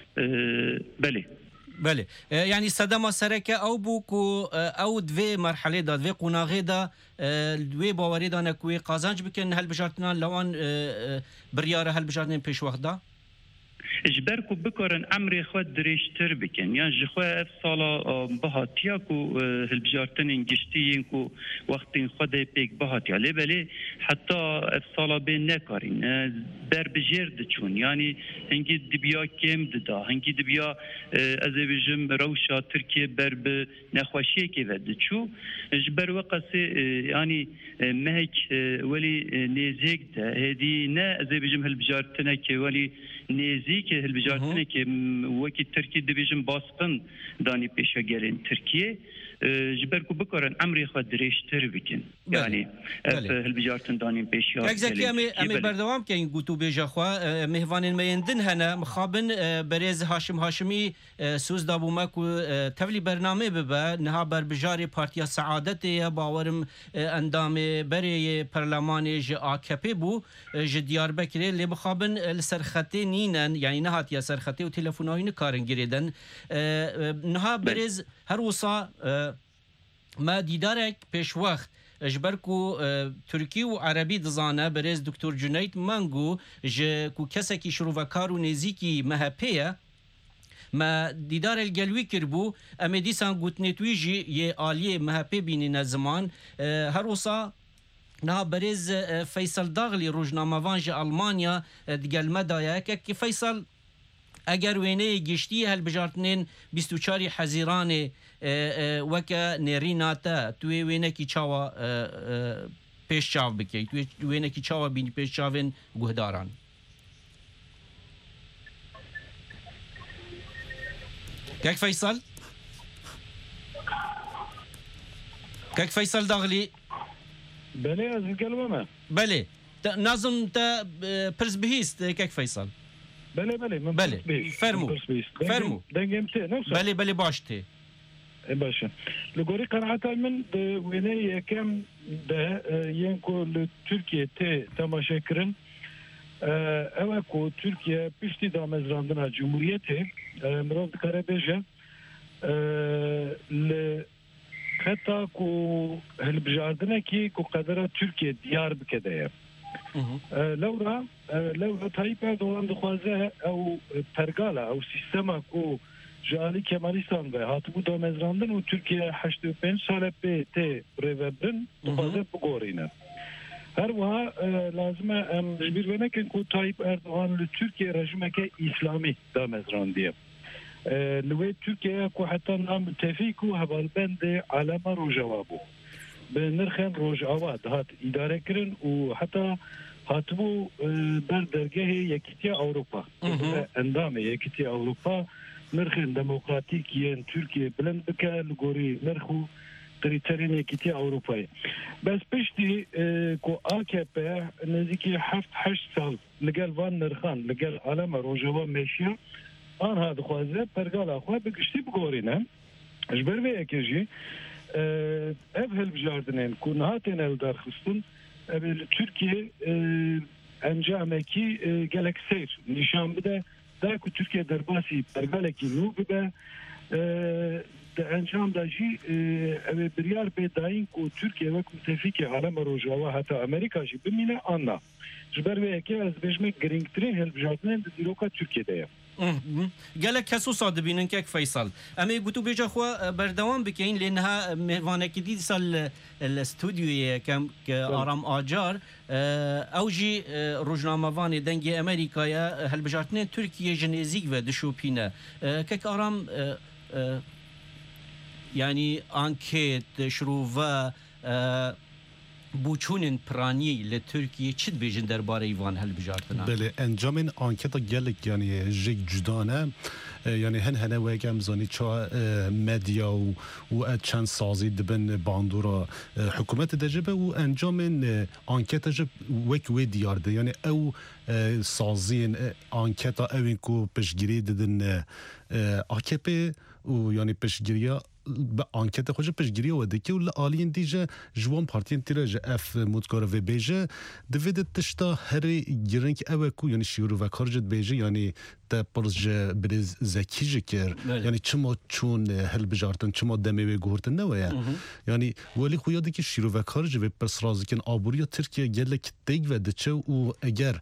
بله بله يعني صدمه سرکه او بوکو او دوی مرحله دا دوی قناغه دا دوی باوری دا نکوی قازانج بکن هل بجارتنان لوان بریاره هل بجارتنان پیش وقت دا اجبر کو بکارن امر خود دریشتر بکن یعنی جخوا اف سالا بهاتیا کو هلبجارتن انگشتی کو وقتی خود پیک بهاتیا لی بلی حتی اف سالا بین نکارین بر بجیر دچون یعنی هنگی دبیا کم ددا هنگی دبیا از بجم روشا ترکیه بر به نخوشی که ودچو اجبر وقت یعنی مهک ولی نزیک ده هدی نه از بجم هلبجارتن که ولی نزیک که هلبجارتنه که وکی ترکیه دبیجم باسقن دانی پیشا گلین ترکیه جبر کو بکارن امری خود دریشتر بکن یعنی هلبجارتن دانی پیشا گلین اگزاکی امی امی بردوام که این گوتو بیجا خوا مهوانین میندن هنه مخابن بریز هاشم هاشمی سوز دابو مکو تولی برنامه ببه نها بر بجاری پارتیا سعادت یا باورم اندام بری پرلمان ج آکپی بو ج دیاربکری لی بخابن لسرخطی نینن یعنی نهات یا سرخطی و تلفنایی نکارن گریدن نها بریز هر وصا ما دیدارک پیش وقت اجبركو تركي وعربي دزانه بريز دكتور جنيد مانجو ج كو كسكي شروفكارو نزيكي مهبيه ما دیدار الگلوی کربو اما دیسان گوتنتوی جی یه آلیه مهپی بینی زمان هر وصا نه برز فیصل داغلی روزنامه‌وان ج آلمانیا دیگل مدایا که فیصل اگر وینه گشتی هل بجارتنین بیست و چهار حزیران وکا نریناتا توی وینه کی چاوا پیش چاو بکی توی وینه کی چاوا بینی پیش چاوین گهداران كيك فيصل كيك فيصل داغلي بلي از القلومه بلي نازم تا برز بهيست كيك فيصل بلي بلي من بلي فرمو فرمو دنجمتي نفسه بلي بلي باشتي باشا لغوري قناعة من ويني كم ده ينكو لتركيا تي تماشاكرن اوكو تركيا بيشتي دا مزراندنا جمهوريته مراد كاربيجا ل حتى كو هالبجاردنا كي كو قدرة تركيا ديار بكده لورا لورا تايبا دولان دخوازه او ترقالة او سيستما كو جالي كماليستان به هاتبو دا مزراندن و تركيا هشت و پنج سال بي تي بريوبن دخوازه بگورينه هر وها لازمه ام جبیر ونه که کو تایپ اردوغان لترکیه رژیمک اسلامی دا مزراندیه لوی ترکیه کو حتی نام تفیکو هبالبند علامه روجوابو به نرخن روجواد هات اداره کرن و حتی هاتبو بر درگه یکیتی اوروپا اندام یکیتی اوروپا نرخن دموکراتیک ین ترکیه بلند بکه لگوری نرخو تريترين كتي أوروبية بس بشتي كو A K P نزيكي حفت حش سال لقال فان نرخان لقال علامة روجوا ماشية أنا هذا خوازة برقال أخوة بكشتي بقورينا أجبر بيه كيجي أفهل بجاردنين كو نهاتين الدار خصن أبل تركيا أنجامكي قالك سير نشان بدا داكو تركيا درباسي برقالكي نو بدا انجام داجی بریار بداین کو ترکیه و متفق عالم روجوا حتی امریکا جی بمینه آنها جبر و یکی از بجمه گرینگترین هل بجاتنین دیروکا ترکیه ده قالك كسو صادبين كيك فيصل اما قلتو بيجا خو بردوام بكين لانها مهوانا كدي سال الاستوديو كم ارام اجار اوجي روجنامه واني دنگي امريكا هل بجاتنين تركيا جنيزيك و دشوبينا كيك ارام یعنی آنکت شروع بوچونن پرانی لترکیه چید بیجن درباره ایوان هل بجارتنا؟ بله انجام این آنکتا گلک یعنی جگ جدانه یعنی هن هنه ویگ امزانی چا مدیا و و چند سازی دبن باندورا حکومت دجبه و انجام این آنکتا جب ویک وی دیارده یعنی او سازین آنکتا اوین کو پشگیری ددن آکپی و یعنی پشگیریا به آنکت خوش پشگیری و دکی و لالین دیجه جوان پارتین تیره اف مدکار و بیجه دوید تشتا هر گرنگ اوه کو یعنی شیرو و کار جد بیجه یعنی تا پرز بریز زکی جکر یعنی چما چون هل بجارتن چما دمی و گورتن نوه یعنی ولی خویا دکی شیرو و کار جد پرس رازکن آبوریا ترکیه گلک دیگ و دچه و اگر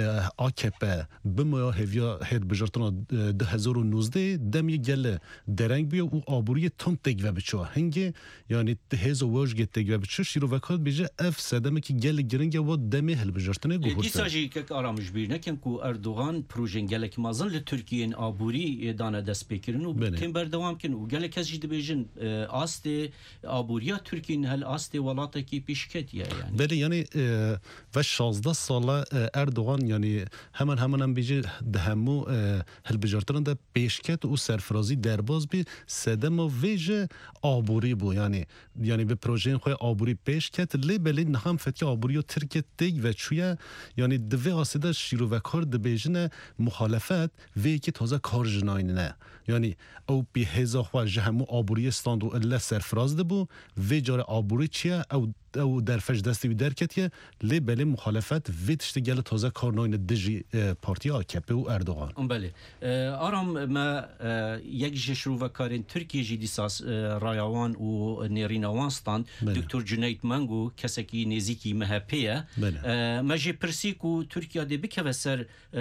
آکپه بمایا هفیا هید بجارتن ده هزار و نوزده دمی گل درنگ بیا و آبوری تون دیگ و بچه هنگه یعنی هز و واج گت دیگ و بچه شیرو و کار بیجه اف سدمه که گل گرنگ و دمی هل بجارتن گورتن دیساجی که آرامش بیر نکن کو اردوغان پروژن گلک مازن لترکیه آبوری دانه دست بکرن و تیم بردوام کن و گلک از جد بیجن آست آبوریا ترکیه هل آست ولاته کی پیشکتیه یعنی بله یعنی و شازده ساله اردوغان یعنی همان همان هم بیجه دهمو هل بجارتن ده پیشکت و سرفرازی درباز بی سدم و ویژه آبوری بو یعنی یعنی به پروژه خواه آبوری پیشکت لی بلی نهم فتک آبوری و ترکیه دیگ و چویه یعنی دوی آسیده شیرو و کار ده بیجن مخالفت وی که تازه کار جناین نه یعنی او بی هزا خواه جهمو آبوری استاند و الا سرفراز ده بو وی جار آبوری چیه او او درفش دستی در کتیه لی بله مخالفت ویتشت گل تازه کارناین دجی پارتی آکپه و اردوغان بله آرام ما یک جشرو و کارین ترکیه جی دیساس رایوان و نیرینوان ستاند دکتر جنید منگو کسکی نزیکی مهپیه ما جی پرسیک و ترکیه دی بکه و سر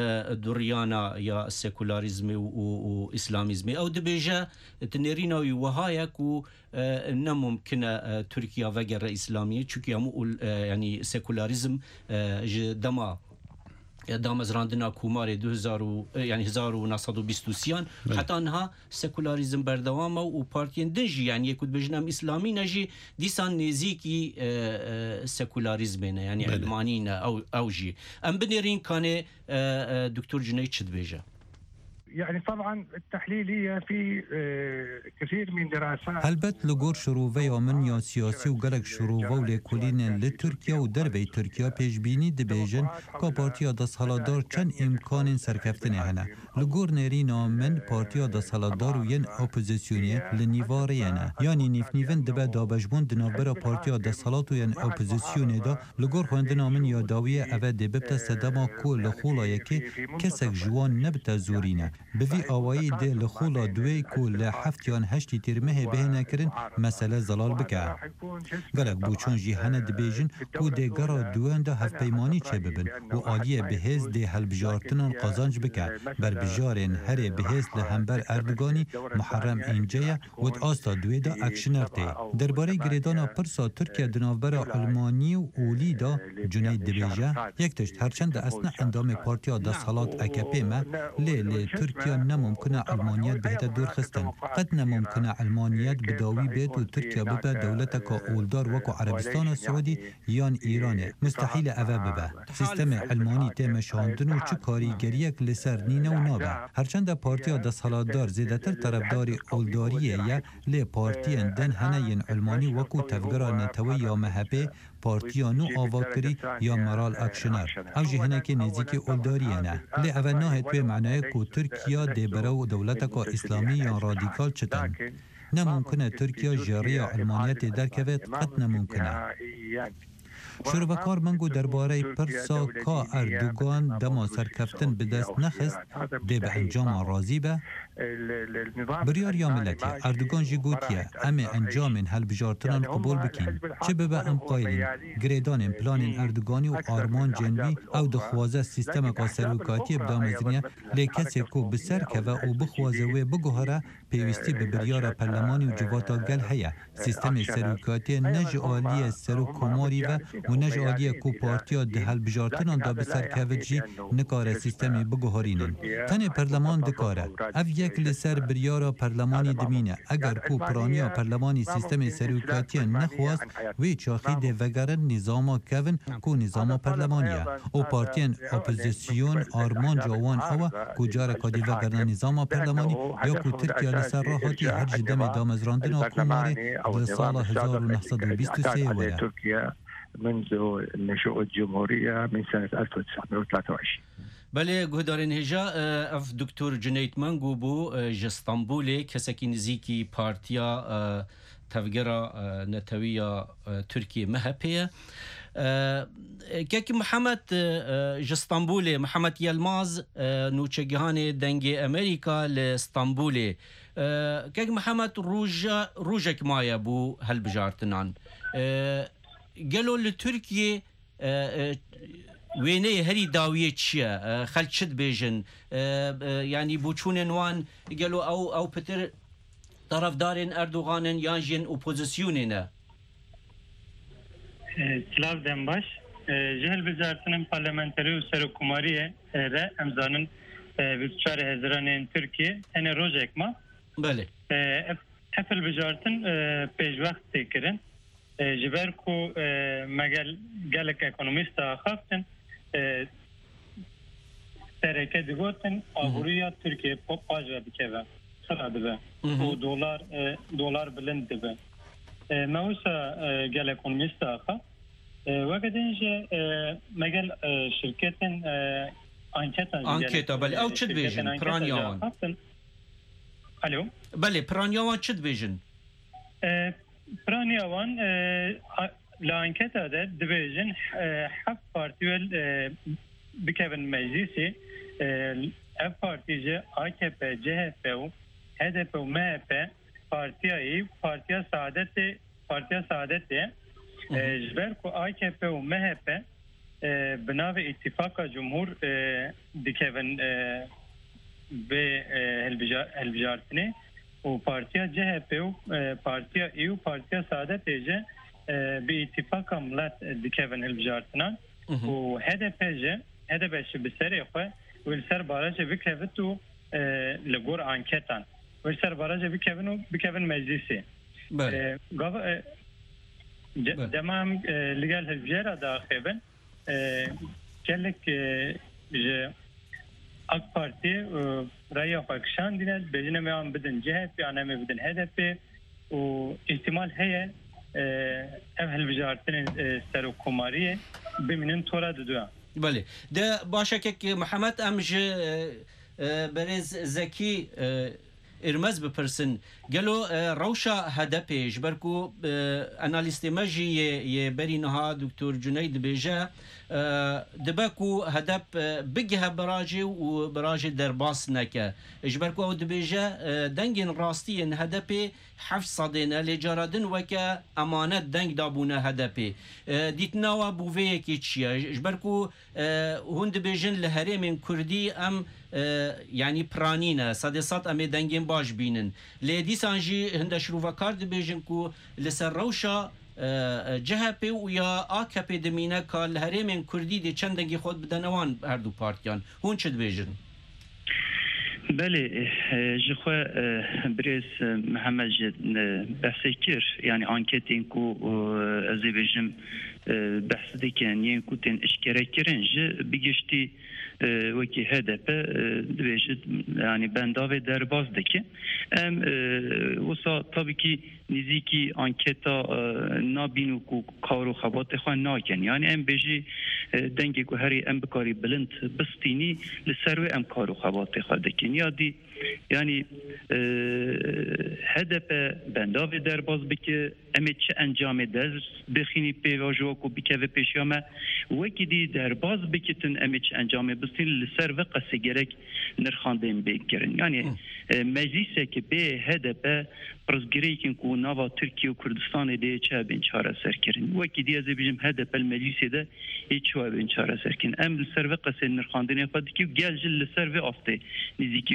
دوریانا یا سکولاریزمی و اسلامیزمی او دی بیجه تنیرینوی وهایک و نممکنه ترکیه وگر اسلامیه چونکه همو یعنی سکولاریزم دما دام از راندنا کومار دو هزار یعنی هزار و نهصد و بیست و سه حتی آنها سکولاریزم بردوام و پارتین دنجی یعنی کد بجنم اسلامی نجی دیسان نزیکی سکولاریزم نه یعنی علمانی نه او اوجی ام بنیرین کانه دکتر جنید چد بیجه يعني طبعا التحليليه في كثير من دراسات البته لگور شروع یا من یا سیاسی و گلک شروع و لکولین لترکیه و دربی ترکیه پیش بینی دبیجن که پارتیا دست حالدار چند امکان سرکفتنی هنه لگور نرینا من پارتیا دست حالدار و ین اپوزیسیونی لنیواری هنه یعنی نیف نیون دبه دابجبون دنابرا پارتیا دست حالات و ین اپوزیسیونی دا لگور خوندنا من یا داویه اوه دببت صدما کو لخولا یکی کسک جوان نبت زورینه بوی آوایی ده لخولا دوی کو لحفت یان هشتی تیرمه به نکرن مسئله زلال بکه گلک بوچون جی هنه دبیجن کو ده گرا دوان ده هف پیمانی چه ببن و آلیه بهز ده هل بجارتنان قازانج بکه بر بجارن هره بهز لهمبر اردگانی محرم اینجایه و آستا دوی ده اکشنر ته درباره گریدانا پرسا ترکیه دنابر علمانی و اولی ده جنید دبیجه یک تشت هرچند اصنا اندام پارتیا ده سالات اکپی ما لی لی ترکیه نممکنه علمانیت بهت دور خستن قد نممکنه علمانیت بداوی بیت و ترکیه ببه دولت که اولدار وکو عربستان سعودی یان ایرانه مستحیل اوه ببه سیستم علمانی تیم شاندن و چه کاریگریک لسر نینه و نابه هرچند پارتیا ده سالادار زیدتر طرفدار اولداریه یا لی پارتی اندن هنه ین علمانی وکو تفگرا نتوی یا مهبه پارتیانو آواکری یا مرال اکشنر او جهنه که نزدیک اولداریه نه لی اول ناه توی معنی که ترکیه ده برو دولت که اسلامی یا رادیکال چتن نممکنه ترکیه جاری علمانیت درکوید قد نممکنه شروع منگو درباره پرسا که اردوگان دما سرکفتن به دست نخست ده به انجام راضی به بریار یا ملتی اردوگان جی گوتیه امه انجام هل بجارتنان قبول بکین چه به ام قایلین گریدان پلان اردوگانی و آرمان جنوی او دخوازه سیستم که سروکاتی بدامزینیه لی کسی که بسر که و او بخوازه و بگوهره پێویستی بە بریارە پەرلەمانی و جوواتا گەل هەیە سیستەمی سەرۆکاتیە نەژ ئالیە سەر و کۆماری بە و نەژ ئالیە کو پارتیا د هەڵبژارتناندا بەسەرکەوت جی نکارە سیستەمی بگوهارینن تەنێ پەرلەمان دکارە ئەv یەک لەسەر بریارە پەرلەمانی دمینە ئەگەر کو پرانیا پەرلەمانی سیستەمی سەرۆکاتیە نەخواست وێ چاخی دێڤەگەرن نیزاما کەvin کو نیزاما پەرلەمانیە ئەو پارتیên ئۆپۆزیسیۆن ئارمان جوان ئەوە کو جارێکا دێڤەگەرنە نیزاما پەرلەمانی یا کو تورکیا لەسەر ڕاهاتی هەر ji demê damezrandina komarê li sala hezar û neh sed û bîst û sêyê were. منذ نشوء الجمهورية من سنة ألف وتسعمائة وثلاثة وعشرين. بله گهدارین هجا اف دکتر جنید منگو بو جستانبول کسکی نزیکی پارتیا تفگرا نتویا ترکیه مهپیه كيك محمد جستانبولي محمد يلماز نوچگهان دنگ امريكا لاسطنبولي كيك محمد روجا روجك مايا بو هالبجارتنان قالوا لتركيا ويني هري داويه تشيا خل شد بيجن يعني بوچون نوان قالوا او او بتر طرفدارين اردوغان يانجين اوبوزيسيونينا سلاف دنباش جهل وزارتının parlamenteri سرکوماریه را امزانن بیست و چهار هزاران ترکیه هنه روزکما بله افل وزارتن پیش وقت تکرن جبر کو مگل گلک اکونومیست خافتن ترکه دیگوتن آهوریات ترکیه پاپ آجر بکوه خلا دبه و دولار دولار بلند دبه موسا گل اکونومیست خاف وقت اینجا مگل شرکتن آنکتا آنکتا بله او چد بیجن پرانیاوان الو بله پرانیاوان چد بیجن پرانیاوان لانکتا ده دبیجن حف پارتیول بکبن مجلسی اف پارتیجه آکپ جهپ و هدف و مهپ پارتیایی پارتیا سعادت پارتیا سعادت جبر کو آکپ و مهپ بناو اتفاق جمهور دکون به هلبجارتنه و پارتیا جهپ و پارتیا ایو پارتیا سعادت ایجه به اتفاق ملت دکون هلبجارتنان و هدف ایجه هدف ایجه بسری خواه و السر باراجه بکوتو لگور آنکتان و السر باراجه بکوینو بکوین مجلسی بله دمام لگل هلبجارة داخبن جلك ج اك بارتي رايا فاكشان دينا بجنا ما بدن جهه في انا ما بدن هدف و احتمال هي اهل وزارتين سرکوماریه بمنن تورا دو بله ده باشكك محمد امج برز زكي ارمز بپرسن قالوا روشا هدفش بركو اناليست ماجي يبري نها دكتور جنيد بيجا دباكو هدف بجها براجي وبراجي درباس نكا اجبركو او دبيجا دنجن راستين هدفي حفظ صدينا لجارادن وكا امانات دنج دابونا هدفي ديتناوا بوفيه كيتشيا اجبركو هون دبيجن لهرم كردي ام يعني برانينا صديصات امي دنجن باش بينن لدي سانجي هند شروفا كارد بيجن كو لسر روشا جهپی و یا آکپی دمینه که لهرم کردی دی چندگی خود بدنوان هر دو پارتیان هون چد بیجن؟ بله جخوا بريس محمد جد بحثي كير يعني انكيتين كو ازي بيجم بحث دي كان ينكو تن اشكرا كيرن جي بيجشتي وكي هدف دبيجت يعني بنداوي درباز دكي ام وصا طبي كي نزيكي انكيتا نابينو كو كارو خبات خوان ناكن يعني ام بيجي دنگي كو هري ام بكاري بلند بستيني لسروي ام كارو خبات خدكن يادي يعني هدف بنداوي درباز بكي امتش انجام دز بخيني بيواجو كو بكاوي بيشياما وكي دي درباز بكتن امتش انجام بستين لسر وقسي جرك نرخاندين بيكرن يعني مجلسك به هدف برزگریکن کو نوا ترکیه و کردستان دی چه بین چاره سرکرین وکی دی از بیجم هدف المجلس ده هیچ چه بین چاره سرکرین ام سر و قصه نرخاندنی خود کی گل جل سر و افته نزیکی هل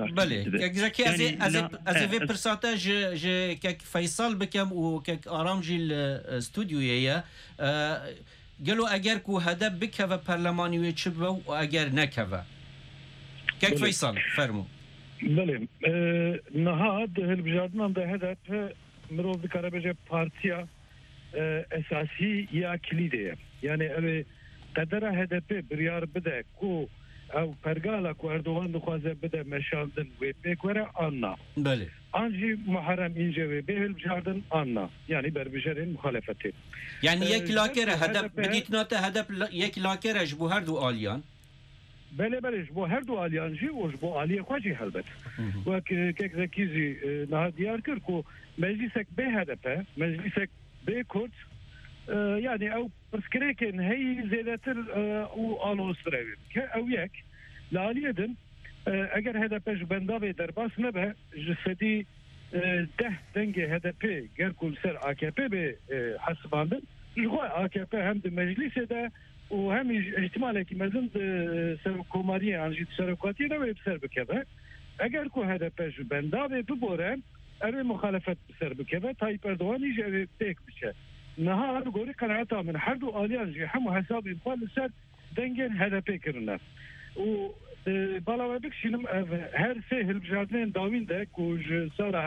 بله exactly از از از وی پرساته ج ج که فیصل بکم و که آرام جیل استودیویه قالوا اگر کو هدف بکوه پارلمانی چه و اگر نکوه که فیصل فرمو بله نهاد هالبجادنا ده هدف مرو ذكر بجه بارتيا اساسي يا كليديه يعني ابي قدره هدف بريار بدا كو او پرگالا کو اردوغان دخوازه بده مشاندن و بکوره آننا بله آنجی محرم اینجا و بهل بجاردن آننا یعنی بر بجرین مخالفته یعنی یک لاکره هدف بدیت ناته هدف یک لاکره جبو هر دو آلیان بله بله جبو هر دو آلیان جی و جبو آلیه خواجی هلبت و که زکیزی نه دیار کر کو مجلسک به هدفه مجلسک به کرد يعني او برسكريكن هي زيادتر او الوستراليا او يك لا ليدن اگر هذا بج بندابي درباس نبه جسدي ده دنگه هذا بي غير كل سر اكبي به حسباندن جو اكبي هم المجلس ده وهم احتمال كي مازن سر كوماري عن سرقاتي ده بسر بكبه اگر كو هذا بج بندابي ببورن اري مخالفت بسر بكبه تايب اردوغان يجي تيك بشه نهار گوری قناعتا من هر دو آلیان جی همو حساب امکان لسر دنگین هدفه کرنه و بالا بک شینم هر سه هلبجاردن داوین ده که سال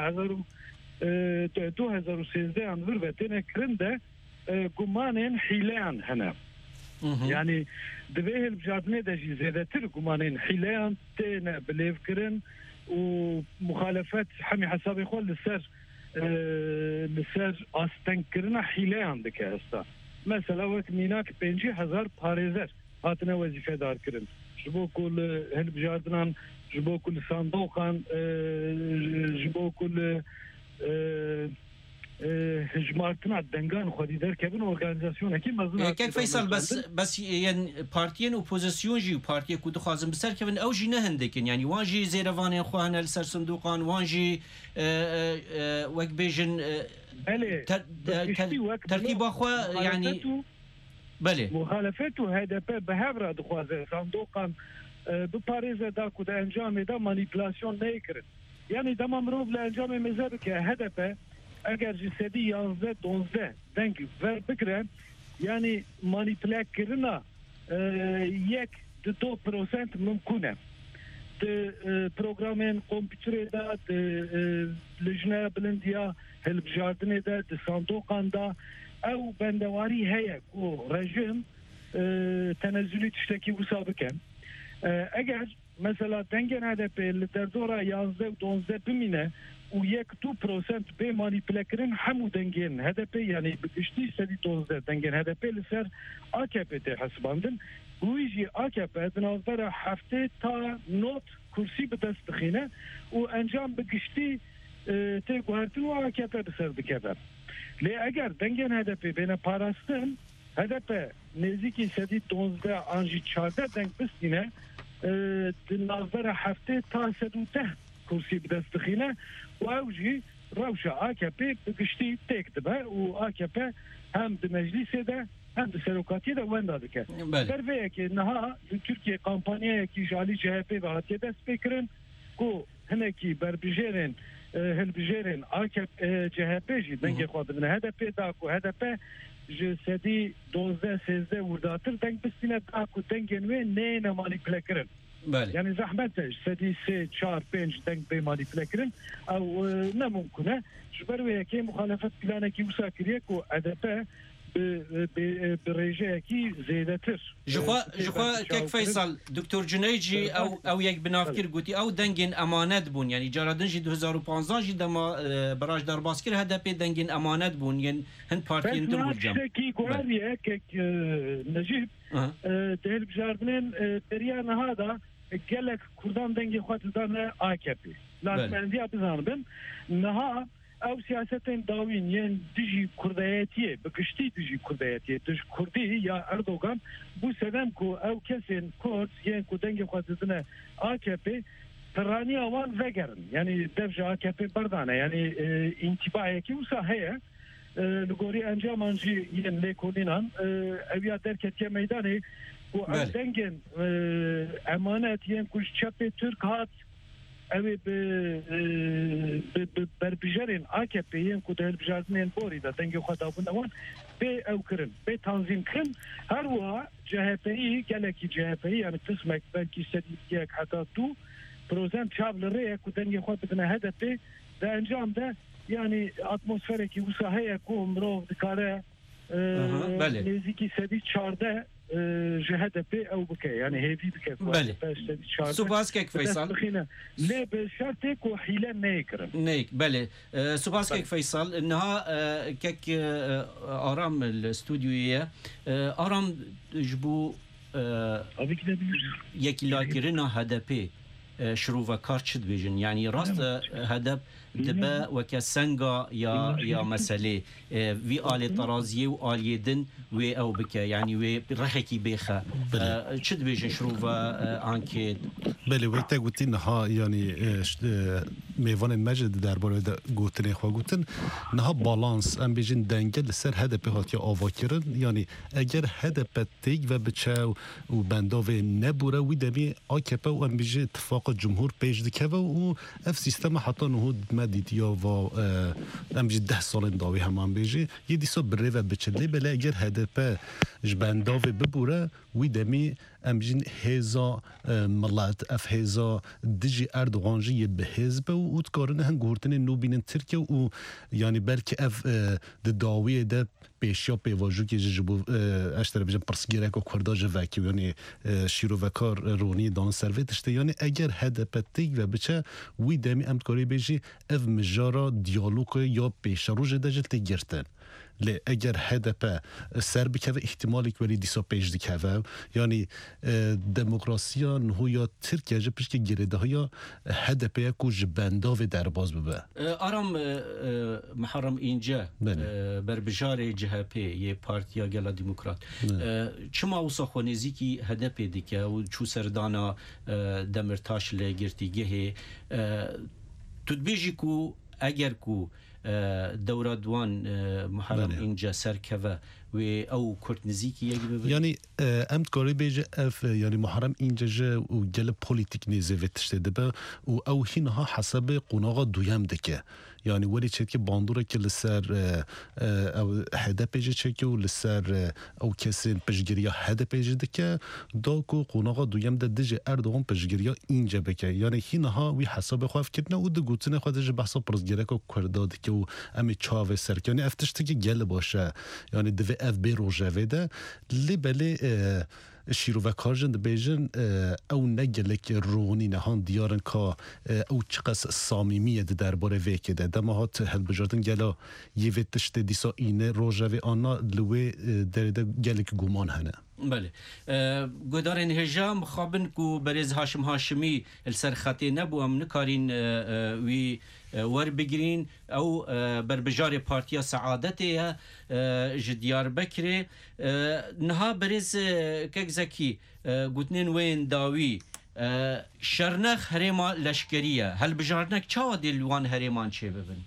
دو هزار و سیزده انور و تینه کرنده گمانین حیلیان هنه یعنی دوی هلبجاردنه ده جی زیده تر گمانین حیلیان تینه بلیف کرن و مخالفت همی حساب خوال لسر لسر آستنکرنا حیله اندکه هستا مثلا وقت میناک پنجی هزار پارێزەر هاتنە وەزیفەدار کردن ji bo ku li hilbijardinan ji bo ku li sandoqan ji bo ku li هجمارتنا دنگان خودی در کبن ارگانیزاسیون کی مزنا که فیصل بس بس یعنی پارتیان اپوزیسیون جی پارتی کو دخوازم بسر کبن او جی نه هندکن یعنی وانجی زیروان خوان سر صندوقان وانجی وک بیژن بله ترتیب اخو یعنی بله مخالفته هدف به هبر دخوازه صندوقان به پاریز دا کو د انجام دا مانیپولاسیون نکرد یعنی دمام رو ل انجام مزر که هدف اگر جسدی یازده دونزده دنگ و بگره یعنی مانیپوله کردن یک دو پروسنت ممکنه د پروگرامین کامپیوتر دا د لجنه بلندیا هلبجاردن دا د صندوقان دا او بندواری هيا کو رژیم تنزلی تشتکی مسابقه اگر مثلا دنگن هدف در دوره یازده و دونزده بمینه و یک دو پروسنت به مانیپوله کردن همو دنگن هدف یعنی بگشتی سدی دونزده دنگن هدف لسر آکپ ته حساباندن گویجی آکپ دنازبر هفته تا نوت کرسی به دست بخینه و انجام بگشتی ته گوهرتن و آکپ بسر بکبر لی اگر دنگن هدف بین پاراستن هدف نزدیکی سدی دونزده آنجی چارده دنگ بستینه دنازبر هفته تا سدو ده کرسی به دست بخینه و اوجی روشا آکپ بگشتی تک دبه و آکپ هم د مجلس ده هم د سروکاتی ده ونده دکه در وی که نها ترکیه کامپانیا کی جالی جهپی و هاتی دست بکرن کو هنکی بر بجیرن هل بجیرن آکپ جهپی جی دنگی خود من هدف دا کو هدف جسدی دوزده سیزده ورداتر دنگ بستینه دا کو دنگی نوی نه نمانی پلکرن بله يعني زحمتش سدي سي چار پنج دنگ به مانیپوله کردن او نممکنه جبر و یکی مخالفت پلانه کی وسا کریه کو ادپه به رژه کی زیادتر جخوا جخوا کک فیصل دکتر جنیجی او او یک بنافکر گوتی او دنگین امانت بون یعنی جارادن جی دو هزار و پانزده جی دما براج در باسکر هدف دنگین امانت بون یعنی هند پارتی انتر برجام کی گواریه که نجیب دهل بجاردنین دریا نهادا گلک کردان دنگی خود دانه آکپی لازم اندیا بزنبن نها او siyasetin davin yen diji kurdayetiye bakıştı diji kurdayetiye dij kurdi ya Erdoğan bu sebem ku ev kesin Kurd yen ku denge xwazidine A K P Terani avan vegerin yani devje A K P bardane yani intibaya ki usa heye lugori encam anji yen lekolinan evya derketiye meydanı bu dengen emanet yen kuş çape Türk hat اوی به بربجرین آکپیین کو دهل بجاردنین بوری دا دنگی خدا بودوان به او کرن به تنظیم کرن هر وا جهپی گلکی جهپی یعنی قسمک بلکی سدیک حتی تو پروزن چابل ریه کو دنگی خود بدنا هدفی ده انجام ده يعني اتموسفيرك وصحيه يكون مرو دكاره نزيكي سدي چارده جهد بي او بكي يعني هيفي بكي بله سوباسكك فيصل ليه بشرطك وحيله نيكر نيك بله سوباسكك فيصل انها كك ارام الاستوديويه ارام جبو يكي لاكرنا هدفي شروع کار چد بیشن یعنی راست هدف دبا وک سنگا یا یا مسئله وی آل ترازیه و آلیدن و او بکه یعنی و رحکی بخه چد بیشن شروع آنکه بله وقتی گویی نه یعنی میوان مجد درباره گوتنی خو گوتن نه بالانس ام بیشن دنگل سر هدف هات یا آواکرن یعنی اگر هدف تیگ و بچه و بنداو نبوره وی دمی آکپه و ام بیشن اتفاق جمهور پیش دکه و اف سیستم حتی نهود مدید یا و ام بیشن ده سال داوی همان بیشن یه دیسا بره و بچله بله اگر هدف جبنداو ببوره وی دمی ام بیشن هزا ملت اف هزا دجی اردوغان جی به حزب و تکارن هن گورتن نو بینن ترکیه و یعنی بلکه اف داوی ده پیشیا پیواجو که جبو اشتر بیشن پرسگیره که کرده جوکی یعنی شیرو وکار رونی دان سرویتشته یعنی اگر هدف تیگ و بچه وی دمی ام تکاری بیشی اف مجارا دیالوگ یا پیش رو جده جلتی گرتن لی اگر هدف سر بکوه احتمالی که ولی دیسا پیش دکوه یعنی دموکراسیا نهو یا ترکیه جه پیش که گرده ها هدف یکو جبنده و درباز ببه آرام محرم اینجا بربجار جهپی یه پارتیا گلا دموکرات چما اوسا خوانیزی که هدف دیگه و چو سردانا دمرتاش لگرتیگه تدبیجی کو اگر کو دورة دوان محرم اینجا سرکوه و او کرد نزیکی یکی ببین یعنی امت کاری بیجه اف یعنی محرم اینجا جه و گل پولیتیک نیزه ویتشته ده و او هینها حسب قناغا دویم دکه yani ولی چه که باندوره که لسر او هده پیجه چه که و لسر او کسی پشگیریا هده پیجه ده که دا که قناغا دویم ده دجه اردوغان پشگیریا اینجا بکه یعنی هینها وی حساب خواهف کردنه و ده گوتنه خواهده جه بحثا پرزگیره که کرده که و امی چاوه سر که یعنی افتشته که گل باشه یعنی دوی اف بی روژه ویده لی بلی شیرو و کارجن بیجن او نگلک رونی نهان دیارن که او چقدر صامیمیه درباره ویکه ده دماهات هل بجاردن گلا یه ویتشت دیسا اینه روژه آنا لوی درده گلک گومان هنه بله گدارن هجام خوابن کو بریز هاشم هاشمی السر خطی نبو ام نکارین وی ور بگرین او بربجار پارتیا سعادته جدیار بکری نها بریز کک زکی گوتنین وین داوی شرنخ هریما لشکریه هل بجارنک چاوا دیلوان هریمان چه ببین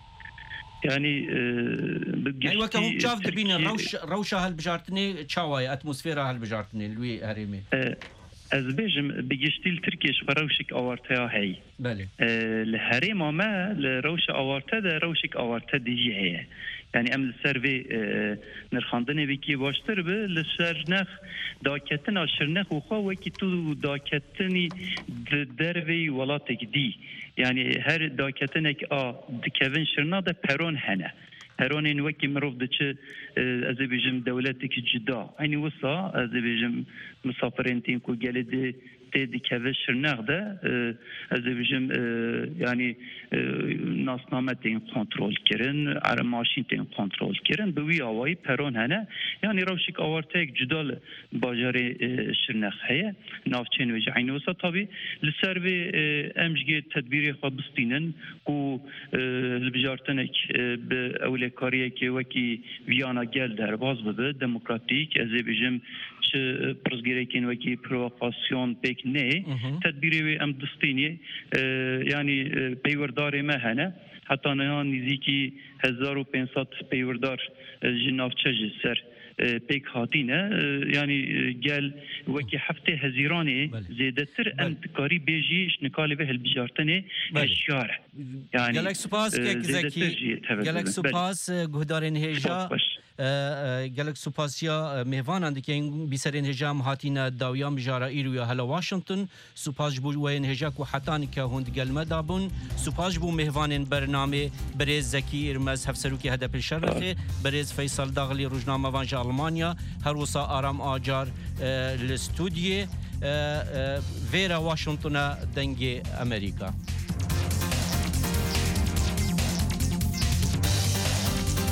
يعني ايوه كهم شاف دبين روش روشه هالبجارتني تشاواي اتموسفيرا هالبجارتني لوي هريمي از بيجم بيجشتيل تركيش فروشك اورتا هي بله الهريمه ما لروش اورتا ده روشك اورتا دي هي يعني ام السيرفي نرخاندني بكي باشتر به لشرنخ داكتنا شرنخ وخا وكي تو داكتني دروي ولاتك دي يعني هر داكتنك اه دكفن شرنا ده بيرون هنا هرون وكي مروف دچ ازبيجم دولتك جدا يعني وصا ازبيجم مسافرين تين كو جلد تدي كفش شرناغ ده ازبيجم يعني ناسنامه تين كنترول كرن على ماشين تين كنترول كرن بوي اواي بيرون هنا يعني روشك اورتك جدال باجاري شرناغ هي نافچين وج عين وصا طبي لسربي امجي تدبيري خبستينن كو البجارتنك باولكاريه كي وكي فيانا جل در باز بده دموکراتیک از بیجم چه پرزگیرکین وکی پروفاسیون بک نه تدبیری ام دستینی یعنی پیوردار ما هنه حتی نه نزدیکی هزار و پانصد پیوردار جنافچه جسر پیک هاتینه یعنی گل وکی هفته هزیرانه زیاده تر انتکاری بیجیش نکالی به هالبجارتنه هشیاره یعنی گلک سپاس که زکی گلک سپاس گهدارین هجا گلک سپاسیا مهوانند که این بیسرین هجا مهاتین داویام جارا ایرویا هلا واشنطن سپاس بو وین هجا کو حتان که هند گلمه دابون سپاس بو مهوانین برنامه برز زکی ارمز هفسروکی هدف الشرفه برز فیصل داغلی روزنامه وانج آلمانیا هر وسا آرام آجار الاستودیو ویرا واشنطن دنگ امریکا